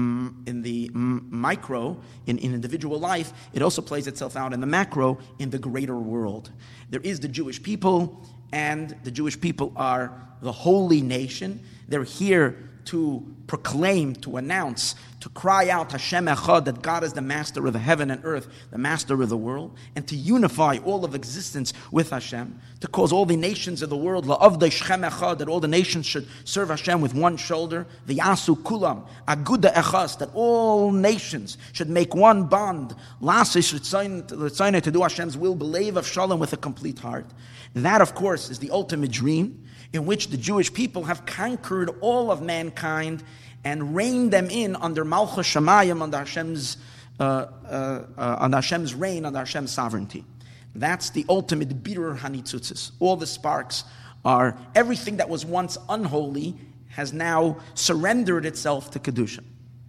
Speaker 2: micro, in individual life, it also plays itself out in the macro, in the greater world. There is the Jewish people, and the Jewish people are the holy nation. They're here to proclaim, to announce, to cry out Hashem Echad, that God is the master of the heaven and earth, the master of the world, and to unify all of existence with Hashem, to cause all the nations of the world, La'avdei Shechem Echad, that all the nations should serve Hashem with one shoulder, the Yasu Kulam, Aguda Echas, that all nations should make one bond, La'aseh Ritzayneh, to do Hashem's will, B'leiv of Shalom, with a complete heart. That, of course, is the ultimate dream, in which the Jewish people have conquered all of mankind and reined them in under Malchus Shamayim, under Hashem's reign, under Hashem's sovereignty. That's the ultimate Birur Hanitzutzis. All the sparks are, everything that was once unholy has now surrendered itself to Kedusha.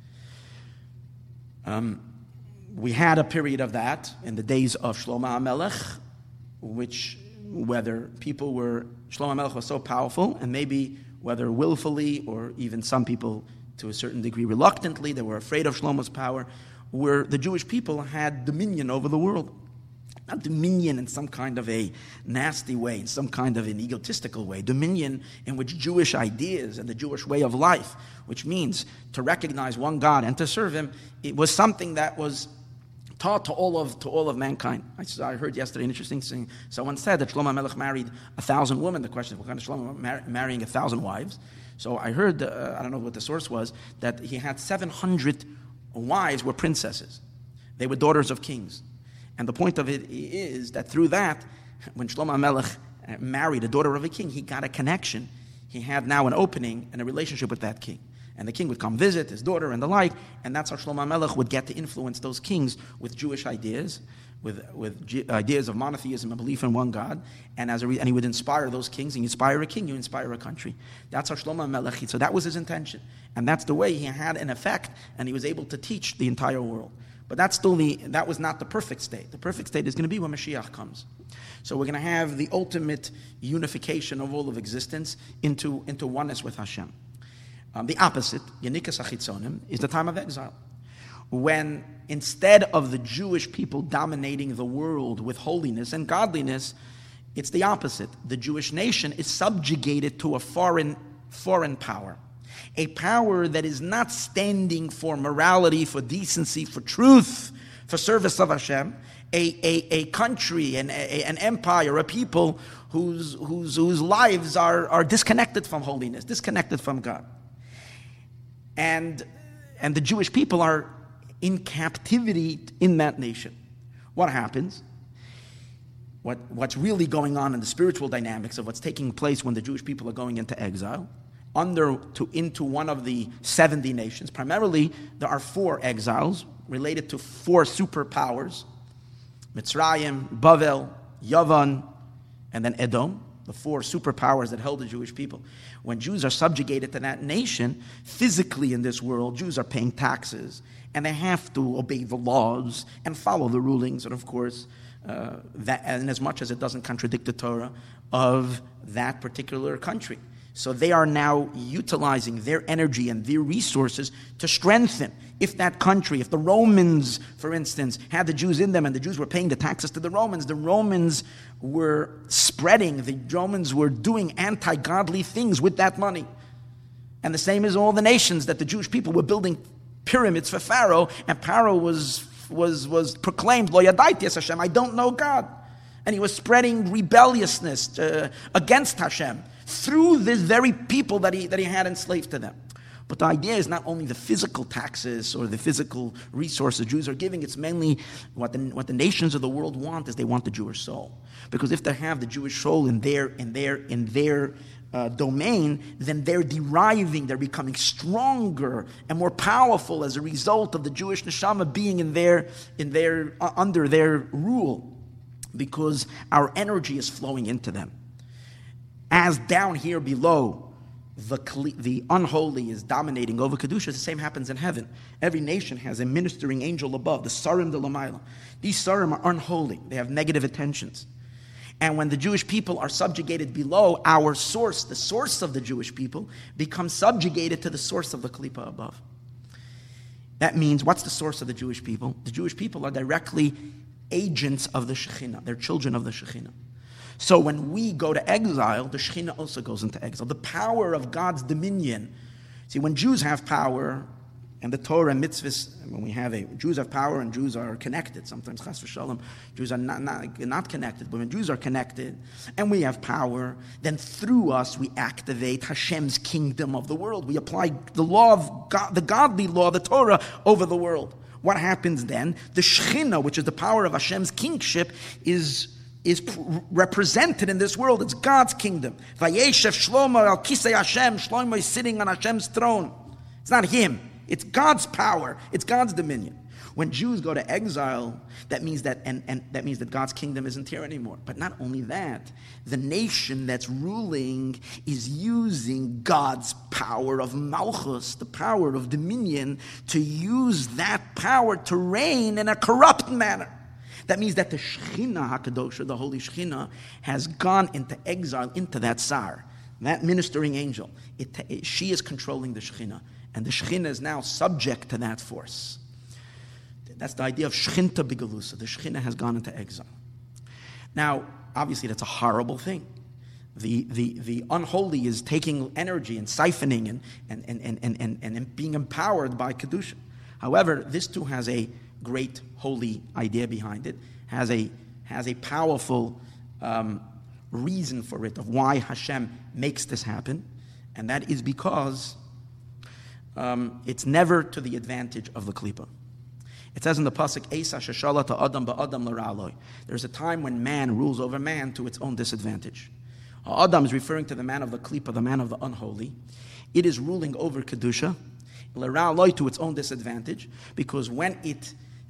Speaker 2: We had a period of that in the days of Shlomo HaMelech, which, whether people were, Shlomo HaMelech was so powerful, and maybe whether willfully or even some people to a certain degree reluctantly, they were afraid of Shlomo's power, where the Jewish people had dominion over the world. Not dominion in some kind of a nasty way, in some kind of an egotistical way. Dominion in which Jewish ideas and the Jewish way of life, which means to recognize one God and to serve Him, it was something that was taught to all of mankind. I heard yesterday an interesting thing. Someone said that Shlomo HaMelech married 1,000 women. The question is, what kind of Shlomo marrying 1,000 wives? So I heard, I don't know what the source was, that he had 700 wives were princesses. They were daughters of kings. And the point of it is that through that, when Shlomo HaMelech married a daughter of a king, he got a connection. He had now an opening and a relationship with that king. And the king would come visit his daughter and the like, and that's how Shlomo HaMelech would get to influence those kings with Jewish ideas, with ideas of monotheism and belief in one God, and he would inspire those kings. And you inspire a king, you inspire a country. That's how Shlomo HaMelech, so that was his intention. And that's the way he had an effect, and he was able to teach the entire world. But that was not the perfect state. The perfect state is going to be when Mashiach comes. So we're going to have the ultimate unification of all of existence into oneness with Hashem. The opposite, Yanikas Achitzonim, is the time of exile, when instead of the Jewish people dominating the world with holiness and godliness, it's the opposite. The Jewish nation is subjugated to a foreign power, a power that is not standing for morality, for decency, for truth, for service of Hashem, a country, an empire, a people whose lives are disconnected from holiness, disconnected from God. And the Jewish people are in captivity in that nation. What happens? What's really going on in the spiritual dynamics of what's taking place when the Jewish people are going into exile? into one of the 70 nations. Primarily, there are 4 exiles related to 4 superpowers: Mitzrayim, Bavel, Yavan, and then Edom, the 4 superpowers that held the Jewish people. When Jews are subjugated to that nation, physically in this world, Jews are paying taxes, and they have to obey the laws and follow the rulings, and of course, that, and as much as it doesn't contradict the Torah of that particular country. So they are now utilizing their energy and their resources to strengthen. If that country, if the Romans, for instance, had the Jews in them and the Jews were paying the taxes to the Romans were spreading, the Romans were doing anti-godly things with that money. And the same as all the nations, that the Jewish people were building pyramids for Pharaoh, and Pharaoh was proclaimed, Lo Yadaiti es Hashem, I don't know God. And he was spreading rebelliousness against Hashem through this very people that he had enslaved to them. But the idea is not only the physical taxes or the physical resources Jews are giving, it's mainly what the nations of the world want is they want the Jewish soul. Because if they have the Jewish soul in their domain, then they're becoming stronger and more powerful as a result of the Jewish neshama being under their rule, because our energy is flowing into them. As down here below, the unholy is dominating over Kedusha, the same happens in heaven. Every nation has a ministering angel above, the Sarim de Lamayla. These Sarim are unholy. They have negative intentions. And when the Jewish people are subjugated below, our source, the source of the Jewish people, becomes subjugated to the source of the Klippa above. That means, what's the source of the Jewish people? The Jewish people are directly agents of the Shekhinah. They're children of the Shekhinah. So when we go to exile, the Shekhinah also goes into exile. The power of God's dominion. See, when Jews have power, and the Torah and mitzvahs, when Jews have power and Jews are connected. Sometimes, chas v'shalom, Jews are not connected. But when Jews are connected and we have power, then through us we activate Hashem's kingdom of the world. We apply the law of God, the godly law, the Torah, over the world. What happens then? The Shekhinah, which is the power of Hashem's kingship, is represented in this world. It's God's kingdom. Vayeshev Shlomo al kisei Hashem. Shlomo is sitting on Hashem's throne. It's not him. It's God's power. It's God's dominion. When Jews go to exile, that means that that means that God's kingdom isn't here anymore. But not only that, the nation that's ruling is using God's power of Malchus, the power of dominion, to use that power to reign in a corrupt manner. That means that the Shekhinah HaKadosha, the Holy Shekhinah, has gone into exile, into that Sar, that ministering angel. She is controlling the Shekhinah, and the Shekhinah is now subject to that force. That's the idea of Shechinta Bigalusa. The Shekhinah has gone into exile. Now, obviously, that's a horrible thing. The unholy is taking energy and siphoning and being empowered by Kedusha. However, this too has a great holy idea behind it, has a powerful reason for it, of why Hashem makes this happen, and that is because it's never to the advantage of the Klippa. It says in the pasuk, Eisa sheshala to Adam ba'Adam l'ra'aloi. There's a time when man rules over man to its own disadvantage. Adam is referring to the man of the Klippa, the man of the unholy. It is ruling over Kedusha, l'ra'aloi, to its own disadvantage, because when it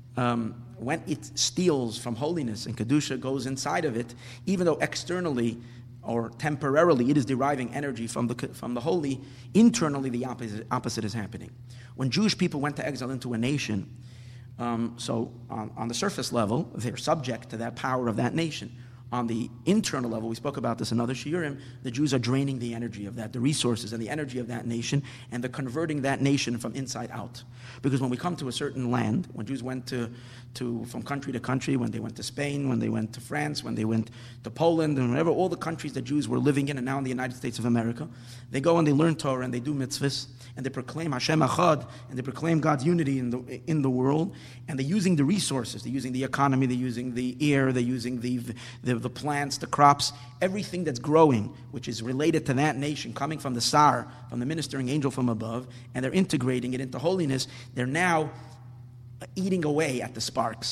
Speaker 2: steals from holiness and Kedusha goes inside of it, even though externally or temporarily it is deriving energy from the holy, internally the opposite is happening. When Jewish people went to exile into a nation, so on the surface level, they're subject to that power of that nation. On the internal level, we spoke about this in other shiurim, the Jews are draining the energy of that, the resources and the energy of that nation, and they're converting that nation from inside out. Because when we come to a certain land, when Jews went from country to country, when they went to Spain, when they went to France, when they went to Poland, and whenever, all the countries that Jews were living in, and now in the United States of America, they go and they learn Torah and they do mitzvahs, and they proclaim Hashem Echad, and they proclaim God's unity in the world, and they're using the resources, they're using the economy, they're using the air, they're using the plants, the crops, everything that's growing, which is related to that nation, coming from the Sar, from the ministering angel from above, and they're integrating it into holiness. They're now eating away at the sparks.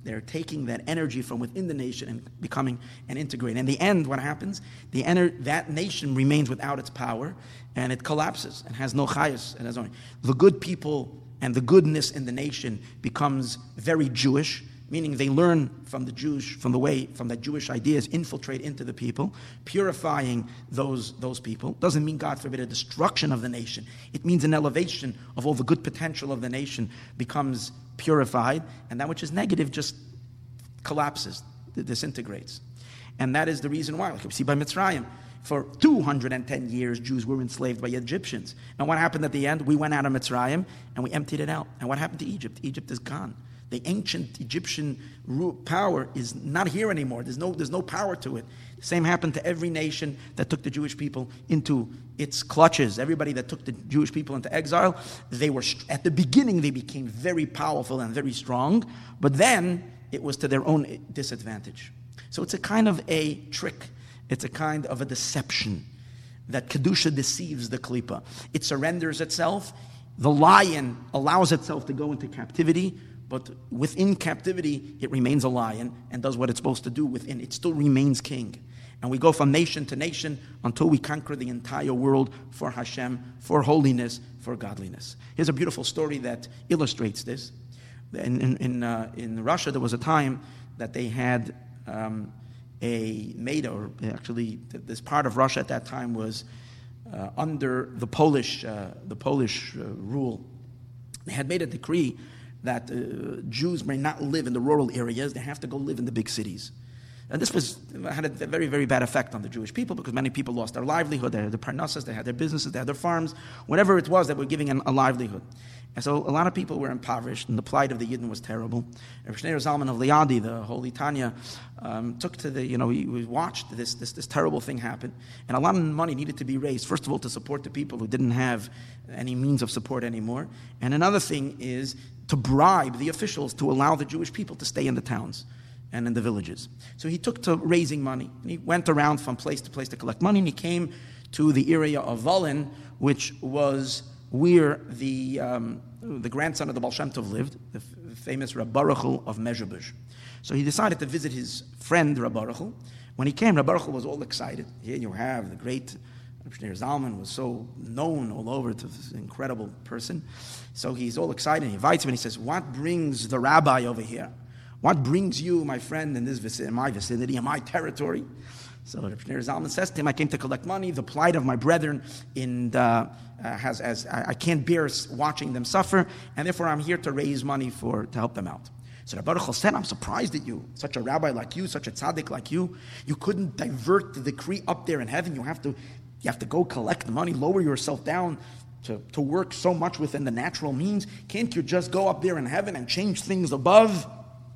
Speaker 2: They're taking that energy from within the nation and becoming and integrating. In the end, what happens? That nation remains without its power, and it collapses and has no chayus. And the good people and the goodness in the nation becomes very Jewish, meaning they learn from the Jewish ideas, infiltrate into the people, purifying those people. Doesn't mean, God forbid, a destruction of the nation. It means an elevation of all the good potential of the nation becomes purified, and that which is negative just collapses, disintegrates. And that is the reason why, like we see by Mitzrayim, for 210 years, Jews were enslaved by Egyptians. And what happened at the end? We went out of Mitzrayim and we emptied it out. And what happened to Egypt? Egypt is gone. The ancient Egyptian power is not here anymore. There's no power to it. The same happened to every nation that took the Jewish people into its clutches. Everybody that took the Jewish people into exile, at the beginning they became very powerful and very strong, but then it was to their own disadvantage. So it's a kind of a trick. It's a kind of a deception that Kedusha deceives the Klippa. It surrenders itself. The lion allows itself to go into captivity, but within captivity, it remains a lion and does what it's supposed to do within. It still remains king. And we go from nation to nation until we conquer the entire world for Hashem, for holiness, for godliness. Here's a beautiful story that illustrates this. In Russia, there was a time that they had this part of Russia at that time was under the Polish rule. They had made a decree that Jews may not live in the rural areas; they have to go live in the big cities. And this had a very, very bad effect on the Jewish people because many people lost their livelihood. They had their parnassas, they had their businesses, they had their farms, whatever it was that were giving a livelihood. And so a lot of people were impoverished, and the plight of the Yidden was terrible. Rav Shneur Zalman of Liadi, the Holy Tanya, took to he watched this terrible thing happen, and a lot of money needed to be raised. First of all, to support the people who didn't have any means of support anymore, and another thing is to bribe the officials to allow the Jewish people to stay in the towns and in the villages. So he took to raising money, and he went around from place to place to collect money, and he came to the area of Volin, which was where the grandson of the Baal Shem Tov lived, the famous Reb Baruchel of Mezhebush. So he decided to visit his friend Reb Baruchel. When he came, Reb Baruchel was all excited. Here you have the great Reb Shneur Zalman, was so known all over to this incredible person. So he's all excited. He invites him and he says, "What brings the rabbi over here? What brings you, my friend, in my vicinity, in my territory?" So Reb Shneur Zalman says to him, "I came to collect money. The plight of my brethren I can't bear watching them suffer, and therefore I'm here to raise money to help them out." So Reb Baruchel said, "I'm surprised at you, such a rabbi like you, such a tzaddik like you. You couldn't divert the decree up there in heaven. You have to go collect the money, lower yourself down to work so much within the natural means. Can't you just go up there in heaven and change things above?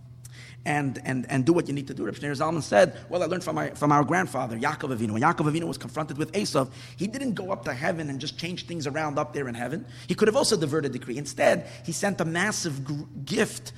Speaker 2: And do what you need to do?" Reb Shneur Zalman said, "Well, I learned from our grandfather, Yaakov Avinu. When Yaakov Avinu was confronted with Esav, he didn't go up to heaven and just change things around up there in heaven. He could have also diverted the decree. Instead, he sent a massive gift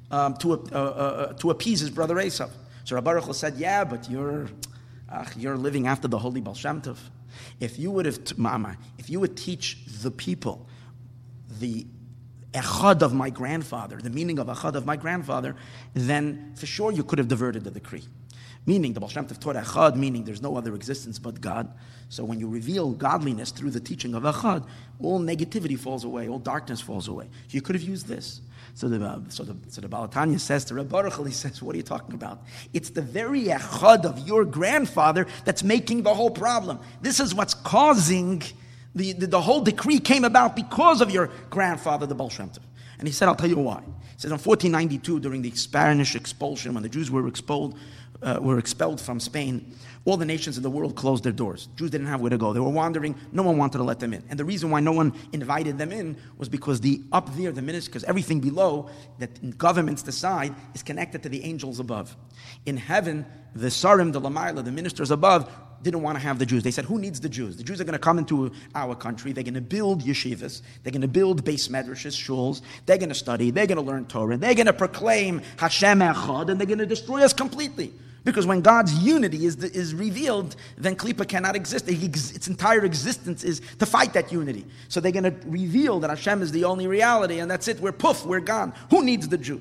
Speaker 2: to appease his brother Esav." So Reb Baruchel said, "Yeah, but you're living after the holy Baal Shem Tov. If you would teach the people the echad of my grandfather, the meaning of echad of my grandfather, then for sure you could have diverted the decree." Meaning, the Baal Shem Tov taught echad, meaning there's no other existence but God. So when you reveal godliness through the teaching of echad, all negativity falls away, all darkness falls away. You could have used this. So the Baal Tanya says to Reb Baruchel, he says, "What are you talking about? It's the very echad of your grandfather that's making the whole problem. This is what's causing the whole decree came about because of your grandfather, the Baal Shem Tov." And he said, "I'll tell you why." He says, in 1492, during the Spanish expulsion, when the Jews were expelled from Spain, all the nations in the world closed their doors. Jews didn't have where to go. They were wandering. No one wanted to let them in. And the reason why no one invited them in was because up there, the ministers, because everything below that governments decide is connected to the angels above. In heaven, the Sarim, the Lamayla, the ministers above, didn't want to have the Jews. They said, "Who needs the Jews? The Jews are going to come into our country. They're going to build yeshivas. They're going to build beis medrashes, shuls. They're going to study. They're going to learn Torah. They're going to proclaim Hashem Echad, and they're going to destroy us completely." Because when God's unity is revealed, then Klippa cannot exist. Its entire existence is to fight that unity. So they're going to reveal that Hashem is the only reality, and that's it. We're gone. Who needs the Jews?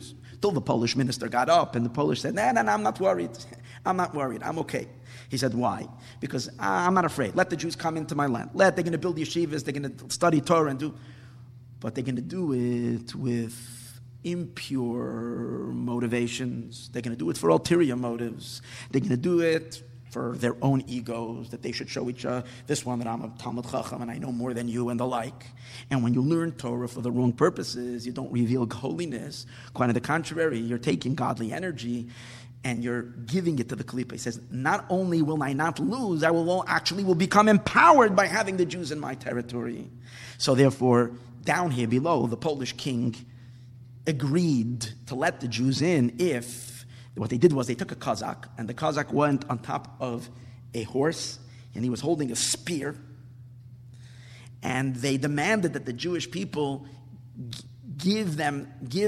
Speaker 2: Till the Polish minister got up, and the Polish said, no, I'm not worried. I'm not worried. I'm okay. He said, why? Because I'm not afraid. Let the Jews come into my land. They're going to build yeshivas, they're going to study Torah and do, but they're going to do it with impure motivations. They're going to do it for ulterior motives. They're going to do it for their own egos, that they should show each other, this one that I'm a Talmud Chacham and I know more than you and the like. And when you learn Torah for the wrong purposes, you don't reveal holiness. Quite on the contrary, you're taking godly energy and you're giving it to the Kalipa. He says, not only will I not lose, I will become empowered by having the Jews in my territory. So therefore, down here below, the Polish king agreed to let the Jews in if what they did was they took a Cossack, and the Cossack went on top of a horse, and he was holding a spear, and they demanded that the Jewish people give the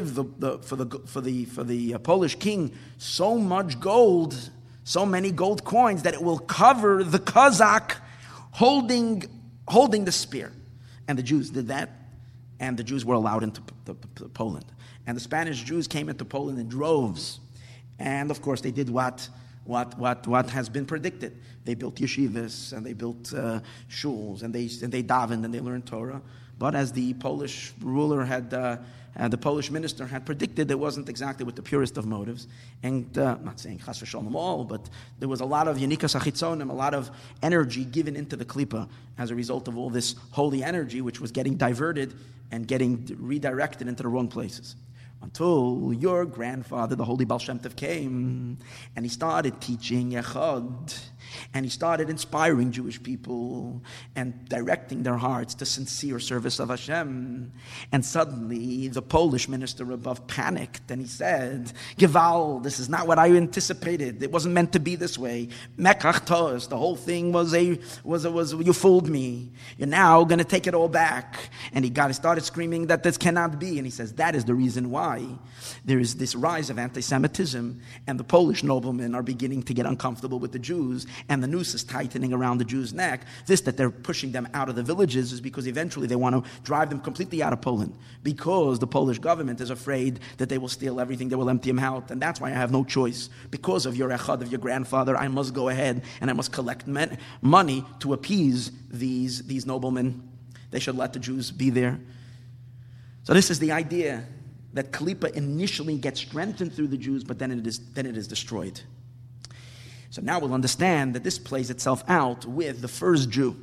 Speaker 2: Polish king so much gold, so many gold coins that it will cover the Cossack holding the spear. And the Jews did that, and the Jews were allowed into Poland. And the Spanish Jews came into Poland in droves. And of course, they did what has been predicted. They built yeshivas and they built shuls and they davened and they learned Torah. But as the Polish ruler the Polish minister had predicted, it wasn't exactly with the purest of motives. And I'm not saying chas v'shalom all, but there was a lot of yenikas achitzonim, a lot of energy given into the klipa as a result of all this holy energy, which was getting diverted and getting redirected into the wrong places. Until your grandfather, the holy Baal Shem Tov, came and he started teaching Echad, and he started inspiring Jewish people and directing their hearts to sincere service of Hashem. And suddenly the Polish minister above panicked and he said, Geval, this is not what I anticipated. It wasn't meant to be this way. Mekach tos, the whole thing was you fooled me. You're now going to take it all back. And he started screaming that this cannot be. And he says, that is the reason why there is this rise of anti-Semitism, and the Polish noblemen are beginning to get uncomfortable with the Jews, and the noose is tightening around the Jews' neck. This, that they're pushing them out of the villages, is because eventually they want to drive them completely out of Poland, because the Polish government is afraid that they will steal everything, they will empty them out, and that's why I have no choice. Because of your echad, of your grandfather, I must go ahead and I must collect money to appease these noblemen. They should let the Jews be there. So this is the idea that Kalipa initially gets strengthened through the Jews, but then it is destroyed. So now we'll understand that this plays itself out with the first Jew.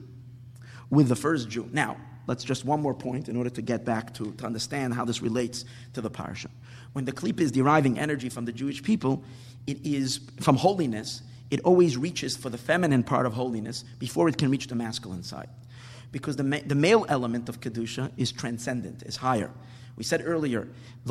Speaker 2: Now, let's just one more point in order to get back to understand how this relates to the parsha. When the Kalipa is deriving energy from the Jewish people, it is from holiness. It always reaches for the feminine part of holiness before it can reach the masculine side. Because the male element of Kedusha is transcendent, is higher. We said earlier,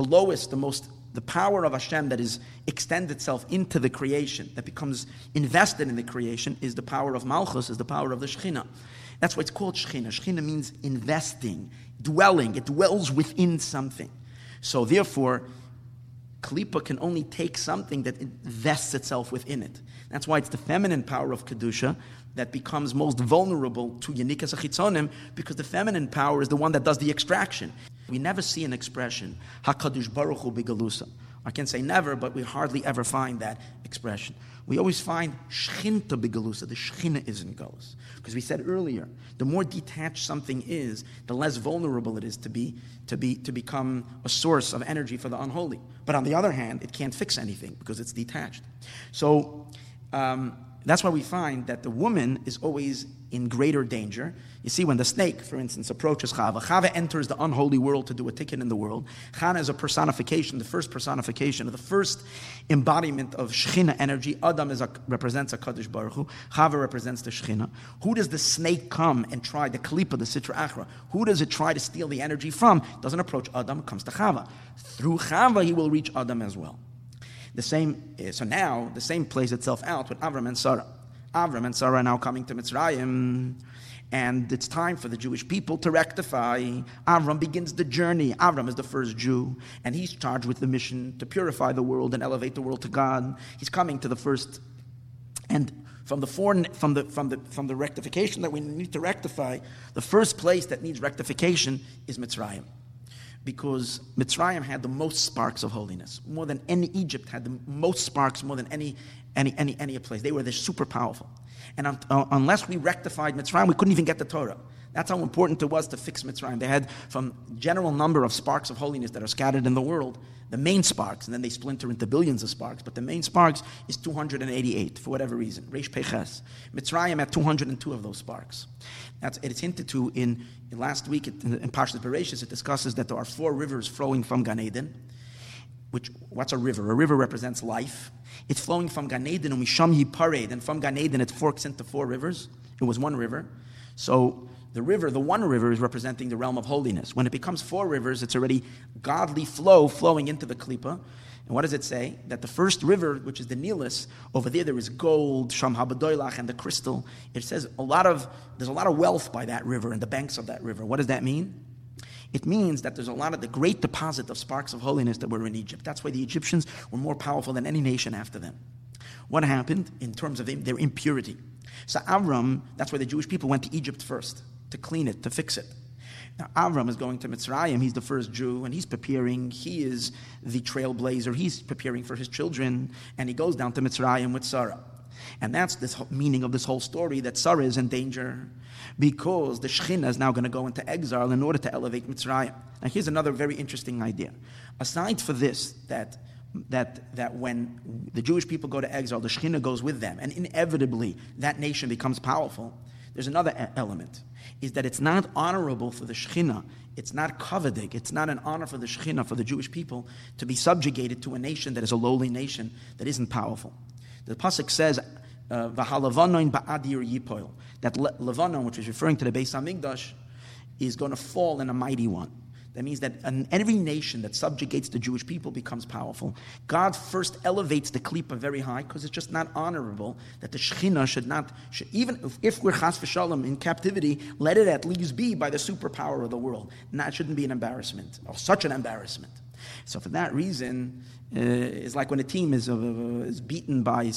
Speaker 2: the power of Hashem that is extends itself into the creation, that becomes invested in the creation, is the power of Malchus, is the power of the Shekhinah. That's why it's called Shekhinah. Shekhinah means investing, dwelling. It dwells within something. So therefore, Kalipa can only take something that invests itself within it. That's why it's the feminine power of Kedusha that becomes most vulnerable to Yenikas HaChitzonim, because the feminine power is the one that does the extraction. We never see an expression, HaKadosh Baruch Hu B'Galusa. I can say never, but we hardly ever find that expression. We always find Shechinta B'Galusa, the Shechinah is in Galus. Because we said earlier, the more detached something is, the less vulnerable it is to become a source of energy for the unholy. But on the other hand, it can't fix anything because it's detached. So that's why we find that the woman is always in greater danger. You see, when the snake, for instance, approaches Chava enters the unholy world to do a tikkun in the world. Chana is a personification, the first personification, of the first embodiment of Shekhinah energy. Adam represents a Kadosh Baruch Hu. Chava represents the Shekhinah. Who does the snake come and try, the Kalipa, the Sitra Achra? Who does it try to steal the energy from? It doesn't approach Adam, it comes to Chava. Through Chava, he will reach Adam as well. So now, the same plays itself out with Avram and Sarah. Avram and Sarah are now coming to Mitzrayim, and it's time for the Jewish people to rectify. Avram begins the journey. Avram is the first Jew, and he's charged with the mission to purify the world and elevate the world to God. He's coming to the first, and from the rectification that we need to rectify, the first place that needs rectification is Mitzrayim. because Mitzrayim had the most sparks of holiness. More than any Egypt had the most sparks, more than any place. They were super powerful. And unless we rectified Mitzrayim, we couldn't even get the Torah. That's how important it was to fix Mitzrayim. They had from general number of sparks of holiness that are scattered in the world, the main sparks, and then they splinter into billions of sparks, but the main sparks is 288 for whatever reason. Reish Peches. Mitzrayim had 202 of those sparks. It's hinted to in last week in Parshas Bereshis. It discusses that there are 4 rivers flowing from Gan Eden. What's a river? A river represents life. It's flowing from Gan Eden, and Misham Yipared, and from Gan Eden it forks into 4 rivers. It was one river. So the one river is representing the realm of holiness. When it becomes 4 rivers, it's already godly flow flowing into the Klippa. And what does it say? That the first river, which is the Nilus, over there is gold, Sham HaBadoilach, and the crystal. It says there's a lot of wealth by that river and the banks of that river. What does that mean? It means that there's a lot of the great deposit of sparks of holiness that were in Egypt. That's why the Egyptians were more powerful than any nation after them. What happened in terms of their impurity? So Avram, that's why the Jewish people went to Egypt first, to clean it, to fix it. Now Avram is going to Mitzrayim. He's the first Jew, and he's preparing. He is the trailblazer. He's preparing for his children, and he goes down to Mitzrayim with Sarah. And that's this meaning of this whole story, that Sarah is in danger because the Shekhinah is now going to go into exile in order to elevate Mitzrayim. Now here's another very interesting idea. Aside for this, that when the Jewish people go to exile, the Shekhinah goes with them, and inevitably that nation becomes powerful. There's another element, is that it's not honorable for the Shekhinah, it's not kavadig, it's not an honor for the Shekhinah, for the Jewish people, to be subjugated to a nation that is a lowly nation, that isn't powerful. The pasuk says, "V'halavanon ba'adir yipoil," that Levanon, which is referring to the Beis Hamikdash, is going to fall in a mighty one. That means that every nation that subjugates the Jewish people becomes powerful. God first elevates the Klippa very high because it's just not honorable that the Shekhinah should even if we're Chas v'Shalom in captivity, let it at least be by the superpower of the world. And that shouldn't be an embarrassment, or such an embarrassment. So for that reason, it's like when a team is beaten by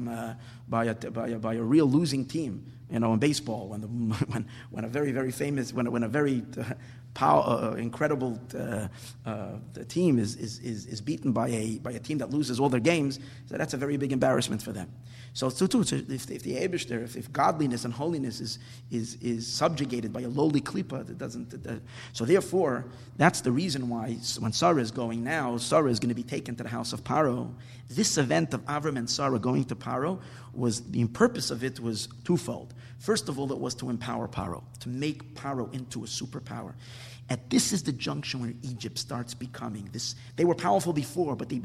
Speaker 2: by a real losing team. You know, in baseball, when a very, very famous, when a very incredible the team is beaten by a team that loses all their games, so that's a very big embarrassment for them. So if the Eibishter, if godliness and holiness is subjugated by a lowly klipa, that doesn't. So therefore, that's the reason why when Sarah is going now, Sarah is going to be taken to the house of Paro. This event of Avram and Sarah going to Paro the purpose of it was twofold. First of all, it was to empower Paro, to make Paro into a superpower. And this is the junction where Egypt starts becoming this. They were powerful before, but they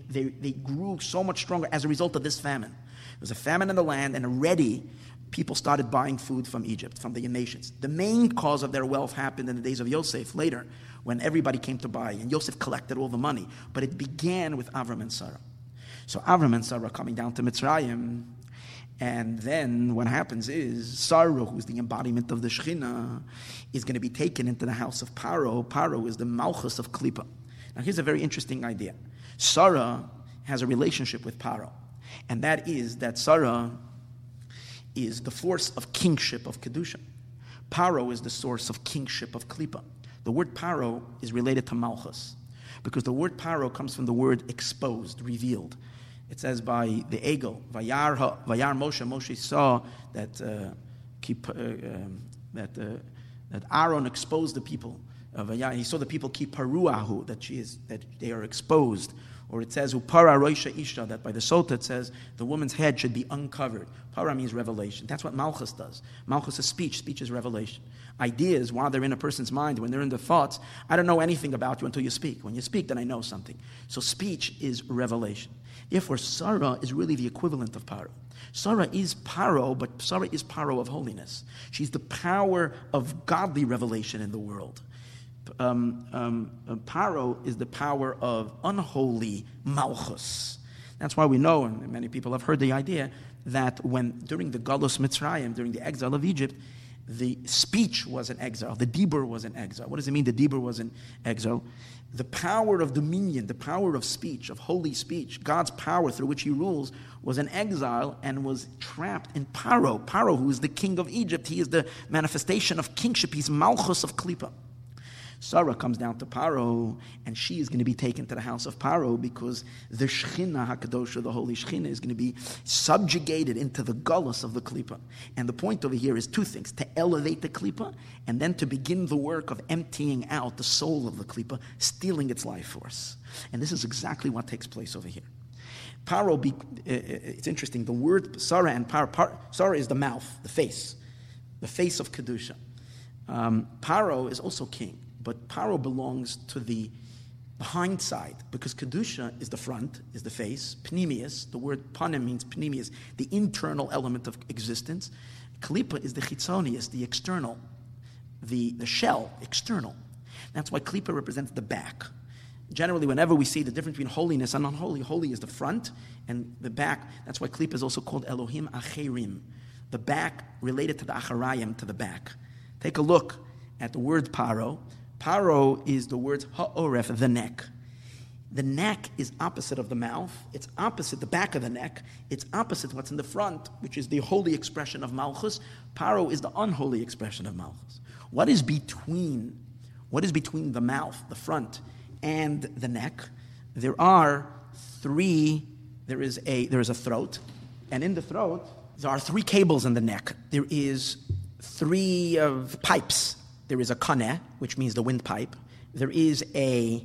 Speaker 2: grew so much stronger as a result of this famine. There was a famine in the land, and already people started buying food from Egypt, from the nations. The main cause of their wealth happened in the days of Yosef later, when everybody came to buy, and Yosef collected all the money. But it began with Avram and Sarah. So Avram and Sarah coming down to Mitzrayim, and then what happens is Sarah, who's the embodiment of the Shekhinah, is going to be taken into the house of Paro. Paro is the Malchus of Klippa. Now here's a very interesting idea. Sarah has a relationship with Paro, and that is that Sarah is the force of kingship of Kedusha. Paro is the source of kingship of Klippa. The word Paro is related to Malchus, because the word Paro comes from the word exposed, revealed. It says by the Egel, Vayar Moshe. Moshe saw that Aaron exposed the people. He saw the people keep paruahu, that they are exposed. Or it says upara roisha isha, that by the sota it says the woman's head should be uncovered. Para means revelation. That's what Malchus does. Malchus is speech. Speech is revelation. Ideas, while they're in a person's mind, when they're in the thoughts, I don't know anything about you until you speak. When you speak, then I know something. So speech is revelation. Therefore, Sarah is really the equivalent of Paro. Sarah is Paro, but Sarah is Paro of holiness. She's the power of godly revelation in the world. Paro is the power of unholy Malchus. That's why we know, and many people have heard the idea, that during the Galus Mitzrayim, during the exile of Egypt, the speech was in exile. The Dibur was in exile. What does it mean the Dibur was in exile? The power of dominion, the power of speech, of holy speech, God's power through which he rules, was in exile and was trapped in Paro. Paro, who is the king of Egypt, he is the manifestation of kingship. He's Malchus of Klippa. Sarah comes down to Paro, and she is going to be taken to the house of Paro because the Shechina HaKadosha, the Holy Shechina, is going to be subjugated into the gullus of the Klippa. And the point over here is two things: to elevate the Klippa, and then to begin the work of emptying out the soul of the Klippa, stealing its life force. And this is exactly what takes place over here. Paro, it's interesting, the word Sarah and Paro, Sarah is the mouth, the face of Kedusha. Paro is also king, but Paro belongs to the behind side, because Kedusha is the front, is the face. Pnimius, the word panim means pnimius, the internal element of existence. Klippa is the chitzonius, the external, the shell, external. That's why Klippa represents the back. Generally, whenever we see the difference between holiness and unholy, holy is the front and the back. That's why Klippa is also called Elohim Acherim. The back related to the Acharayim, to the back. Take a look at the word Paro. Paro is the word ha'oref, the neck. The neck is opposite of the mouth. It's opposite the back of the neck. It's opposite what's in the front, which is the holy expression of Malchus. Paro is the unholy expression of Malchus. What is between the mouth, the front, and the neck? There is a throat, and in the throat there are three cables in the neck. There is three pipes. There is a kaneh, which means the windpipe. There is a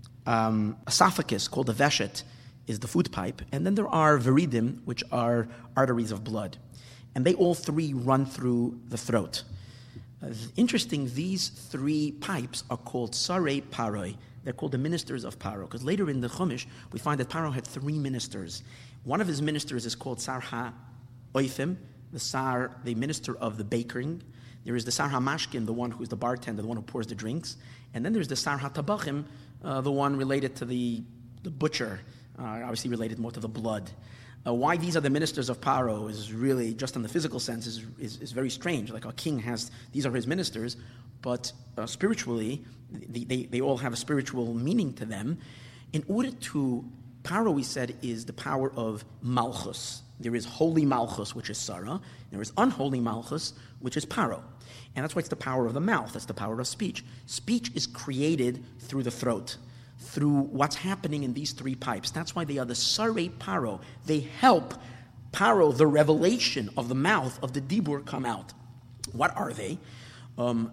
Speaker 2: esophagus called the veshet, is the food pipe, and then there are viridim, which are arteries of blood, and they all three run through the throat. Interesting, these three pipes are called sarei paroi. They're called the ministers of Paro, because later in the Chumash we find that Paro had three ministers. One of his ministers is called Sar HaOifim, the minister of the bakering. There is the Sar HaMashkin, the one who is the bartender, the one who pours the drinks. And then there's the Sar HaTabachim, the one related to the butcher, obviously related more to the blood. Why these are the ministers of Paro is really, just in the physical sense, is very strange. Like a king has, these are his ministers, but spiritually, they all have a spiritual meaning to them. In order to, Paro, we said, is the power of Malchus. There is holy Malchus, which is Sarah. There is unholy Malchus, which is Paro. And that's why it's the power of the mouth. That's the power of speech. Speech is created through the throat, through what's happening in these three pipes. That's why they are the Sarei Paro. They help Paro, the revelation of the mouth of the Dibur, come out. What are they? What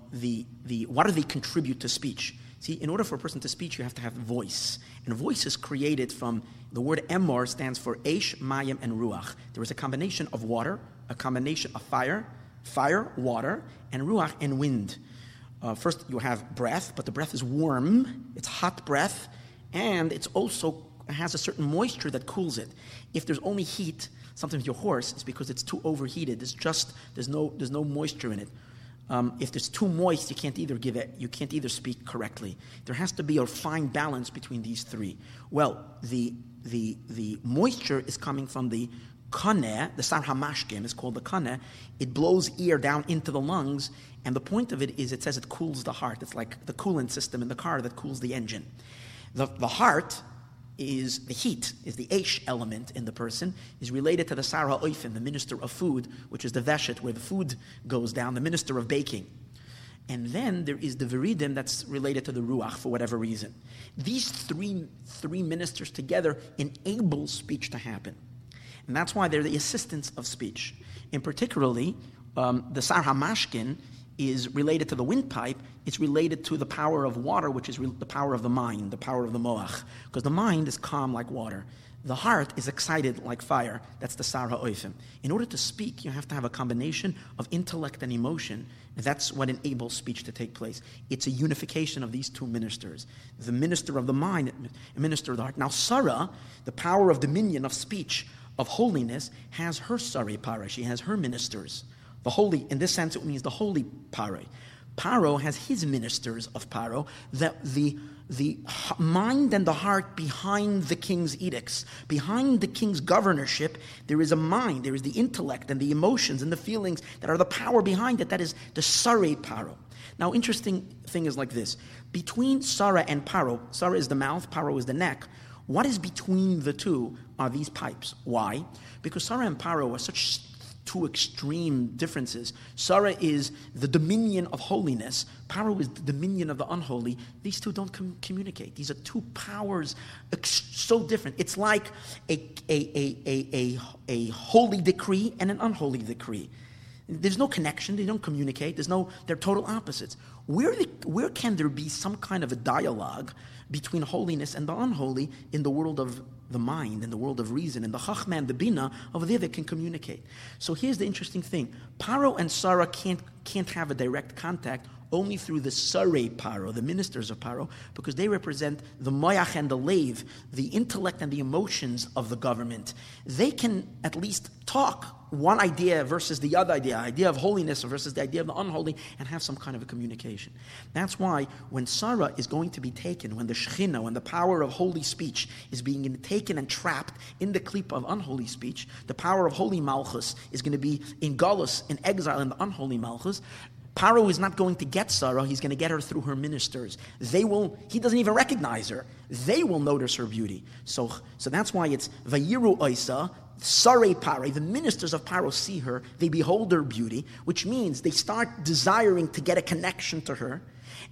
Speaker 2: do they contribute to speech? See, in order for a person to speak, you have to have voice. And voice is created from, the word Emor stands for Eish, Mayim, and Ruach. There is a combination of water, a combination of fire, water, and Ruach, and wind. First, you have breath, but the breath is warm. It's hot breath, and it's also has a certain moisture that cools it. If there's only heat, sometimes you're hoarse, it's because it's too overheated. There's no moisture in it. If it's too moist, you can't either speak correctly. There has to be a fine balance between these three. Well, the moisture is coming from the kaneh, the Sar HaMashkim is called the kaneh. It blows air down into the lungs, and the point of it is it says it cools the heart. It's like the coolant system in the car that cools the engine. The heart is the heat, is the Eish element in the person, is related to the Sar HaOifim, the minister of food, which is the Veshet, where the food goes down, the minister of baking. And then there is the Viridim that's related to the Ruach for whatever reason. These three ministers together enable speech to happen. And that's why they're the assistants of speech. And particularly, the Sar HaMashkin is related to the windpipe. It's related to the power of water, which is the power of the mind, the power of the moach. Because the mind is calm like water. The heart is excited like fire. That's the Sar HaOifim. In order to speak, you have to have a combination of intellect and emotion. That's what enables speech to take place. It's a unification of these two ministers. The minister of the mind, the minister of the heart. Now, Sarah, the power of dominion of speech, of holiness, has her Sarei Parah. She has her ministers. The holy, in this sense, it means the holy Parah. Paro has his ministers of Paro, the mind and the heart behind the king's edicts. Behind the king's governorship, there is a mind, there is the intellect and the emotions and the feelings that are the power behind it. That is the Sarei Paro. Now, interesting thing is like this. Between Sarah and Paro, Sarah is the mouth, Paro is the neck. What is between the two are these pipes. Why? Because Sarah and Paro are such two extreme differences. Sarah is the dominion of holiness. Paro is the dominion of the unholy. These two don't communicate. These are two powers so different. It's like a holy decree and an unholy decree. There's no connection. They don't communicate. They're total opposites. Where can there be some kind of a dialogue between holiness and the unholy in the world of the mind, in the world of reason, in the Chachma and the Bina, over there they can communicate. So here's the interesting thing. Paro and Sarah can't have a direct contact only through the Sarei Paro, the ministers of Paro, because they represent the Moyach and the Lev, the intellect and the emotions of the government. They can at least talk one idea versus the other idea of holiness versus the idea of the unholy, and have some kind of a communication. That's why when Sarah is going to be taken, when the Shechina, when the power of holy speech is being taken and trapped in the klipa of unholy speech, the power of holy Malchus is going to be in Galus, in exile in the unholy Malchus. Paro is not going to get Sarah, he's going to get her through her ministers. He doesn't even recognize her. They will notice her beauty. So that's why it's Vayiru Oisa, Sarei Paro, the ministers of Paro see her, they behold her beauty, which means they start desiring to get a connection to her.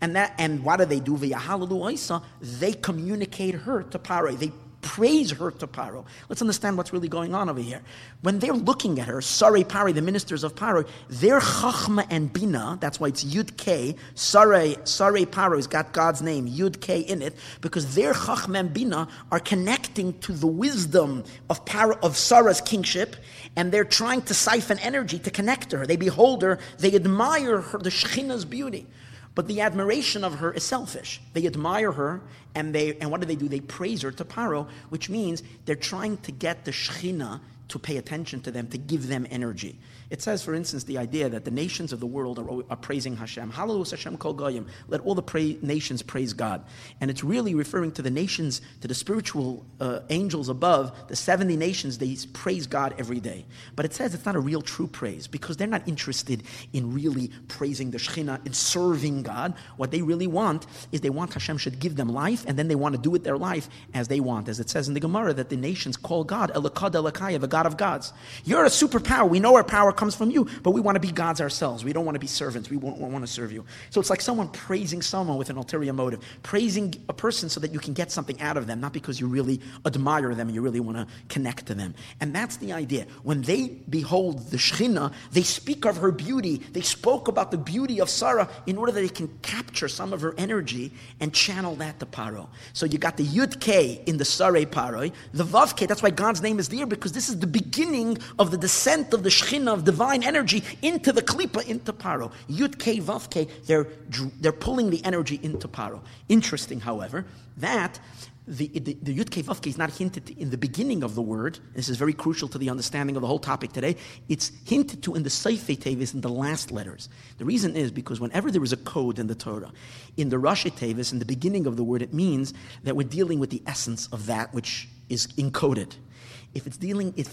Speaker 2: And what do? V'yahalalu Oisa, they communicate her to Paro. They praise her to Paro. Let's understand what's really going on over here. When they're looking at her, Sarei Paro, the ministers of Paro, their Chachma and Bina, that's why it's Yud K, Sarei Paro has got God's name, Yud K in it, because their Chachma and Bina are connecting to the wisdom of Sarah's kingship, and they're trying to siphon energy to connect to her. They behold her, they admire her, the Shechina's beauty. But the admiration of her is selfish. They admire her, and what do? They praise her to Paro, which means they're trying to get the Shechina to pay attention to them, to give them energy. It says, for instance, the idea that the nations of the world are praising Hashem. Hallelu Hashem kol goyim. Let all the nations praise God. And it's really referring to the nations, to the spiritual angels above, the 70 nations, they praise God every day. But it says it's not a real true praise, because they're not interested in really praising the Shekhinah, in serving God. What they really want is they want Hashem should give them life, and then they want to do with their life as they want. As it says in the Gemara, that the nations call God Elokad Elokaya, the God of gods. You're a superpower. We know our power comes from you, but we want to be gods ourselves. We don't want to be servants. We want to serve you. So it's like someone praising someone with an ulterior motive, praising a person so that you can get something out of them, not because you really admire them and you really want to connect to them. And that's the idea. When they behold the Shekhinah, they speak of her beauty. They spoke about the beauty of Sarah in order that they can capture some of her energy and channel that to Paro. So you got the Yud K in the Sarei Paro, the Vav K, that's why God's name is there, because this is the beginning of the descent of the Shekhinah, of divine energy into the Klipa, into Paro. Yud K, Vav K, they're pulling the energy into Paro. Interesting, however, that the Yud K, Vav K is not hinted in the beginning of the word. This is very crucial to the understanding of the whole topic today. It's hinted to in the Seifei Tevis, in the last letters. The reason is because whenever there is a code in the Torah, in the Rashi Tevis, in the beginning of the word, it means that we're dealing with the essence of that which is encoded. If it's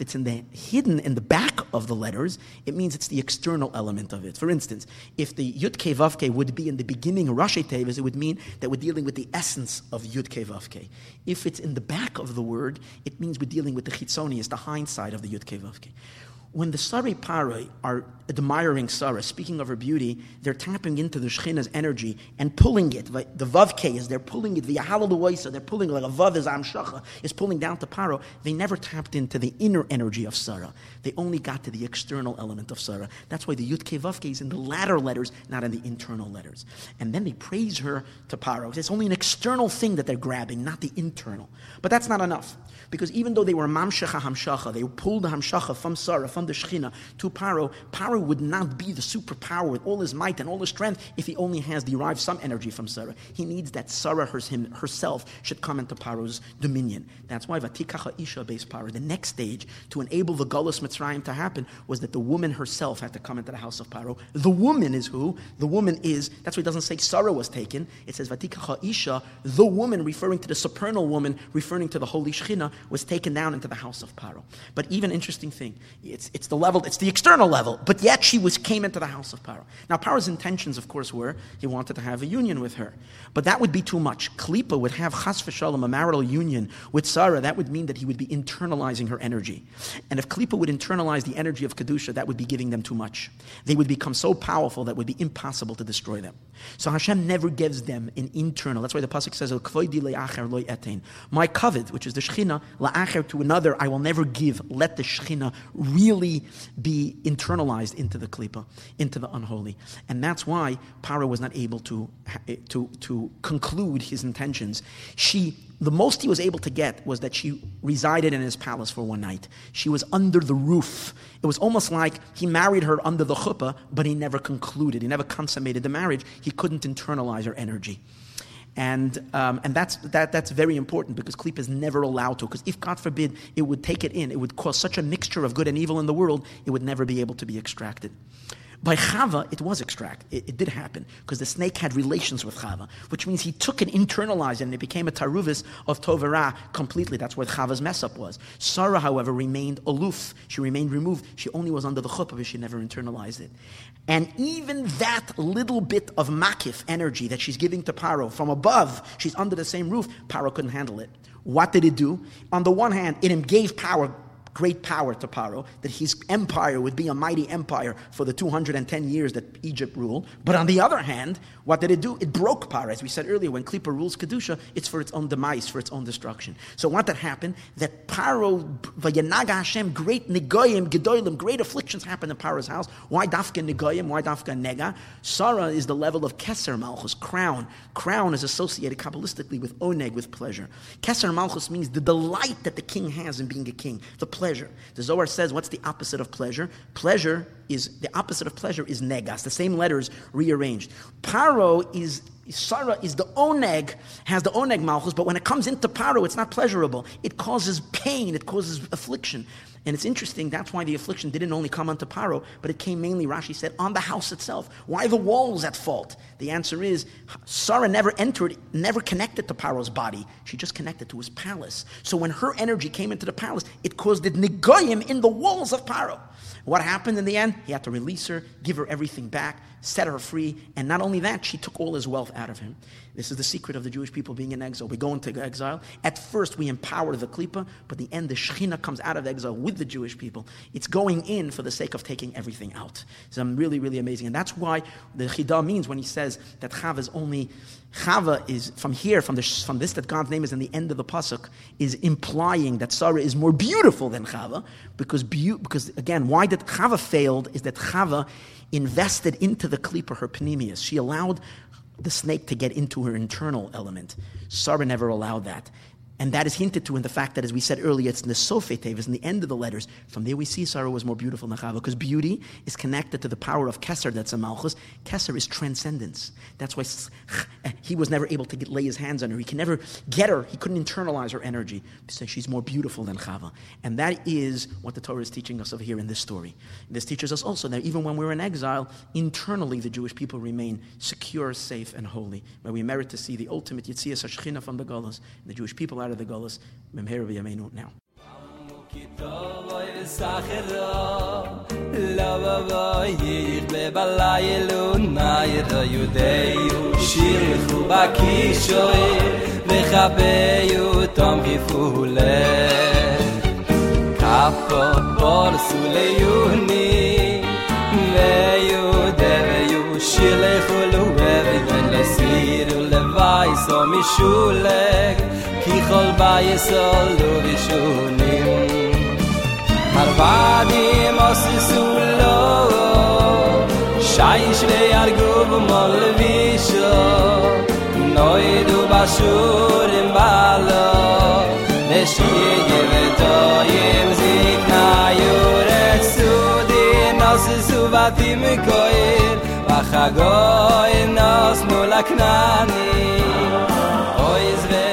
Speaker 2: hidden in the back of the letters, it means it's the external element of it. For instance, if the Yud Kei Vav Kei would be in the beginning Rashi Tevis, it would mean that we're dealing with the essence of Yud Kei Vav Kei. If it's in the back of the word, it means we're dealing with the Chitzonius, the hindsight of the Yud Kei Vav Kei. When the Sarei Paro are admiring Sarah, speaking of her beauty, they're tapping into the Shekhinah's energy and pulling it. The Vav K is, they're pulling it, the Yahalalu Oisa, they're pulling, like a Vav is Amshacha, is pulling down to Paro. They never tapped into the inner energy of Sarah. They only got to the external element of Sarah. That's why the Yud Kei Vav Kei is in the latter letters, not in the internal letters. And then they praise her to Paro. It's only an external thing that they're grabbing, not the internal. But that's not enough. Because even though they were Mamshecha Hamshacha, they pulled the Hamshacha from Sarah, from the Shekhinah to Paro, Paro would not be the superpower with all his might and all his strength if he only has derived some energy from Sarah. He needs that Sarah herself should come into Paro's dominion. That's why Vatikacha Isha based Paro. The next stage to enable the Galus Mitzrayim to happen was that the woman herself had to come into the house of Paro. The woman is who? The woman is, that's why it doesn't say Sarah was taken. It says Vatikacha Isha, the woman, referring to the supernal woman, referring to the holy Shekhinah, was taken down into the house of Paro. But even interesting thing, it It's the level, it's the external level, but yet she came into the house of Paro. Now, Paro's intentions, of course, were he wanted to have a union with her, but that would be too much. Klippa would have chas v'shalom, a marital union with Sarah. That would mean that he would be internalizing her energy, and if Klippa would internalize the energy of Kedusha, that would be giving them too much. They would become so powerful that it would be impossible to destroy them. So Hashem never gives them an internal. That's why the pasuk says, "My kavod, which is the Shechina, la'acher, to another, I will never give. Let the Shechina really be internalized into the Klippa, into the unholy." And that's why Paro was not able to conclude his intentions. The most he was able to get was that she resided in his palace for one night. She was under the roof. It was almost like he married her under the chuppah, but he never concluded. He never consummated the marriage. He couldn't internalize her energy. And that's very important, because Klippa is never allowed to. Because if, God forbid, it would take it in, it would cause such a mixture of good and evil in the world, it would never be able to be extracted. By Chava, it was extracted. It did happen, because the snake had relations with Chava, which means he took and internalized it, and it became a taruvis of Tovera completely. That's where Chava's mess up was. Sarah, however, remained aloof. She remained removed. She only was under the chuppah, but she never internalized it. And even that little bit of makif energy that she's giving to Paro from above, she's under the same roof, Paro couldn't handle it. What did it do? On the one hand, it gave great power to Paro, that his empire would be a mighty empire for the 210 years that Egypt ruled. But on the other hand, what did it do? It broke Paro. As we said earlier, when Klippa rules Kedusha, it's for its own demise, for its own destruction. So what did happen? That Paro, Vayanaga Hashem, great negoyim, gedolim, great afflictions happened in Paro's house. Why dafka negoyim? Why dafka nega? Sarah is the level of Keser Malchus, crown. Crown is associated Kabbalistically with oneg, with pleasure. Keser Malchus means the delight that the king has in being a king, the pleasure. The Zohar says, what's the opposite of pleasure? The opposite of pleasure is negas, the same letters rearranged. Sarah is the oneg, has the oneg malchus, but when it comes into Paro, it's not pleasurable. It causes pain, it causes affliction. And it's interesting, that's why the affliction didn't only come onto Paro, but it came mainly, Rashi said, on the house itself. Why the walls at fault? The answer is, Sarah never connected to Paro's body. She just connected to his palace. So when her energy came into the palace, it caused the negoyim in the walls of Paro. What happened in the end? He had to release her, give her everything back, set her free, and not only that, she took all his wealth out of him. This is the secret of the Jewish people being in exile. We go into exile. At first, we empower the Klippa, but in the end, the Shechina comes out of exile with the Jewish people. It's going in for the sake of taking everything out. So really, really amazing. And that's why the Chidah means when he says that Chava is from here, from this that God's name is in the end of the pasuk, is implying that Sarah is more beautiful than Chava, because again, why did Chava failed is that Chava invested into the Klippa her panemius. She allowed the snake to get into her internal element. Sarah never allowed that. And that is hinted to in the fact that, as we said earlier, it's in the Sofei Tevis, in the end of the letters. From there we see Sarah was more beautiful than Chava, because beauty is connected to the power of Keser, that's a Malchus. Keser is transcendence. That's why he was never able to lay his hands on her. He can never get her. He couldn't internalize her energy. So she's more beautiful than Chava. And that is what the Torah is teaching us over here in this story. This teaches us also that even when we're in exile, internally the Jewish people remain secure, safe, and holy, where we merit to see the ultimate Yetzias HaShechina from the Golos. The Jewish people out of the Golos, Memher v'yameinu now.
Speaker 1: כי כל ביסולו ושונים הרבדים עשו לו שיש וירגו במולבישו נוידו בשורים בעלו נשיגי ותויים זיקנה יורצו דין עשו בתים כויר וחגוי נוסנו לכנני אוי זווה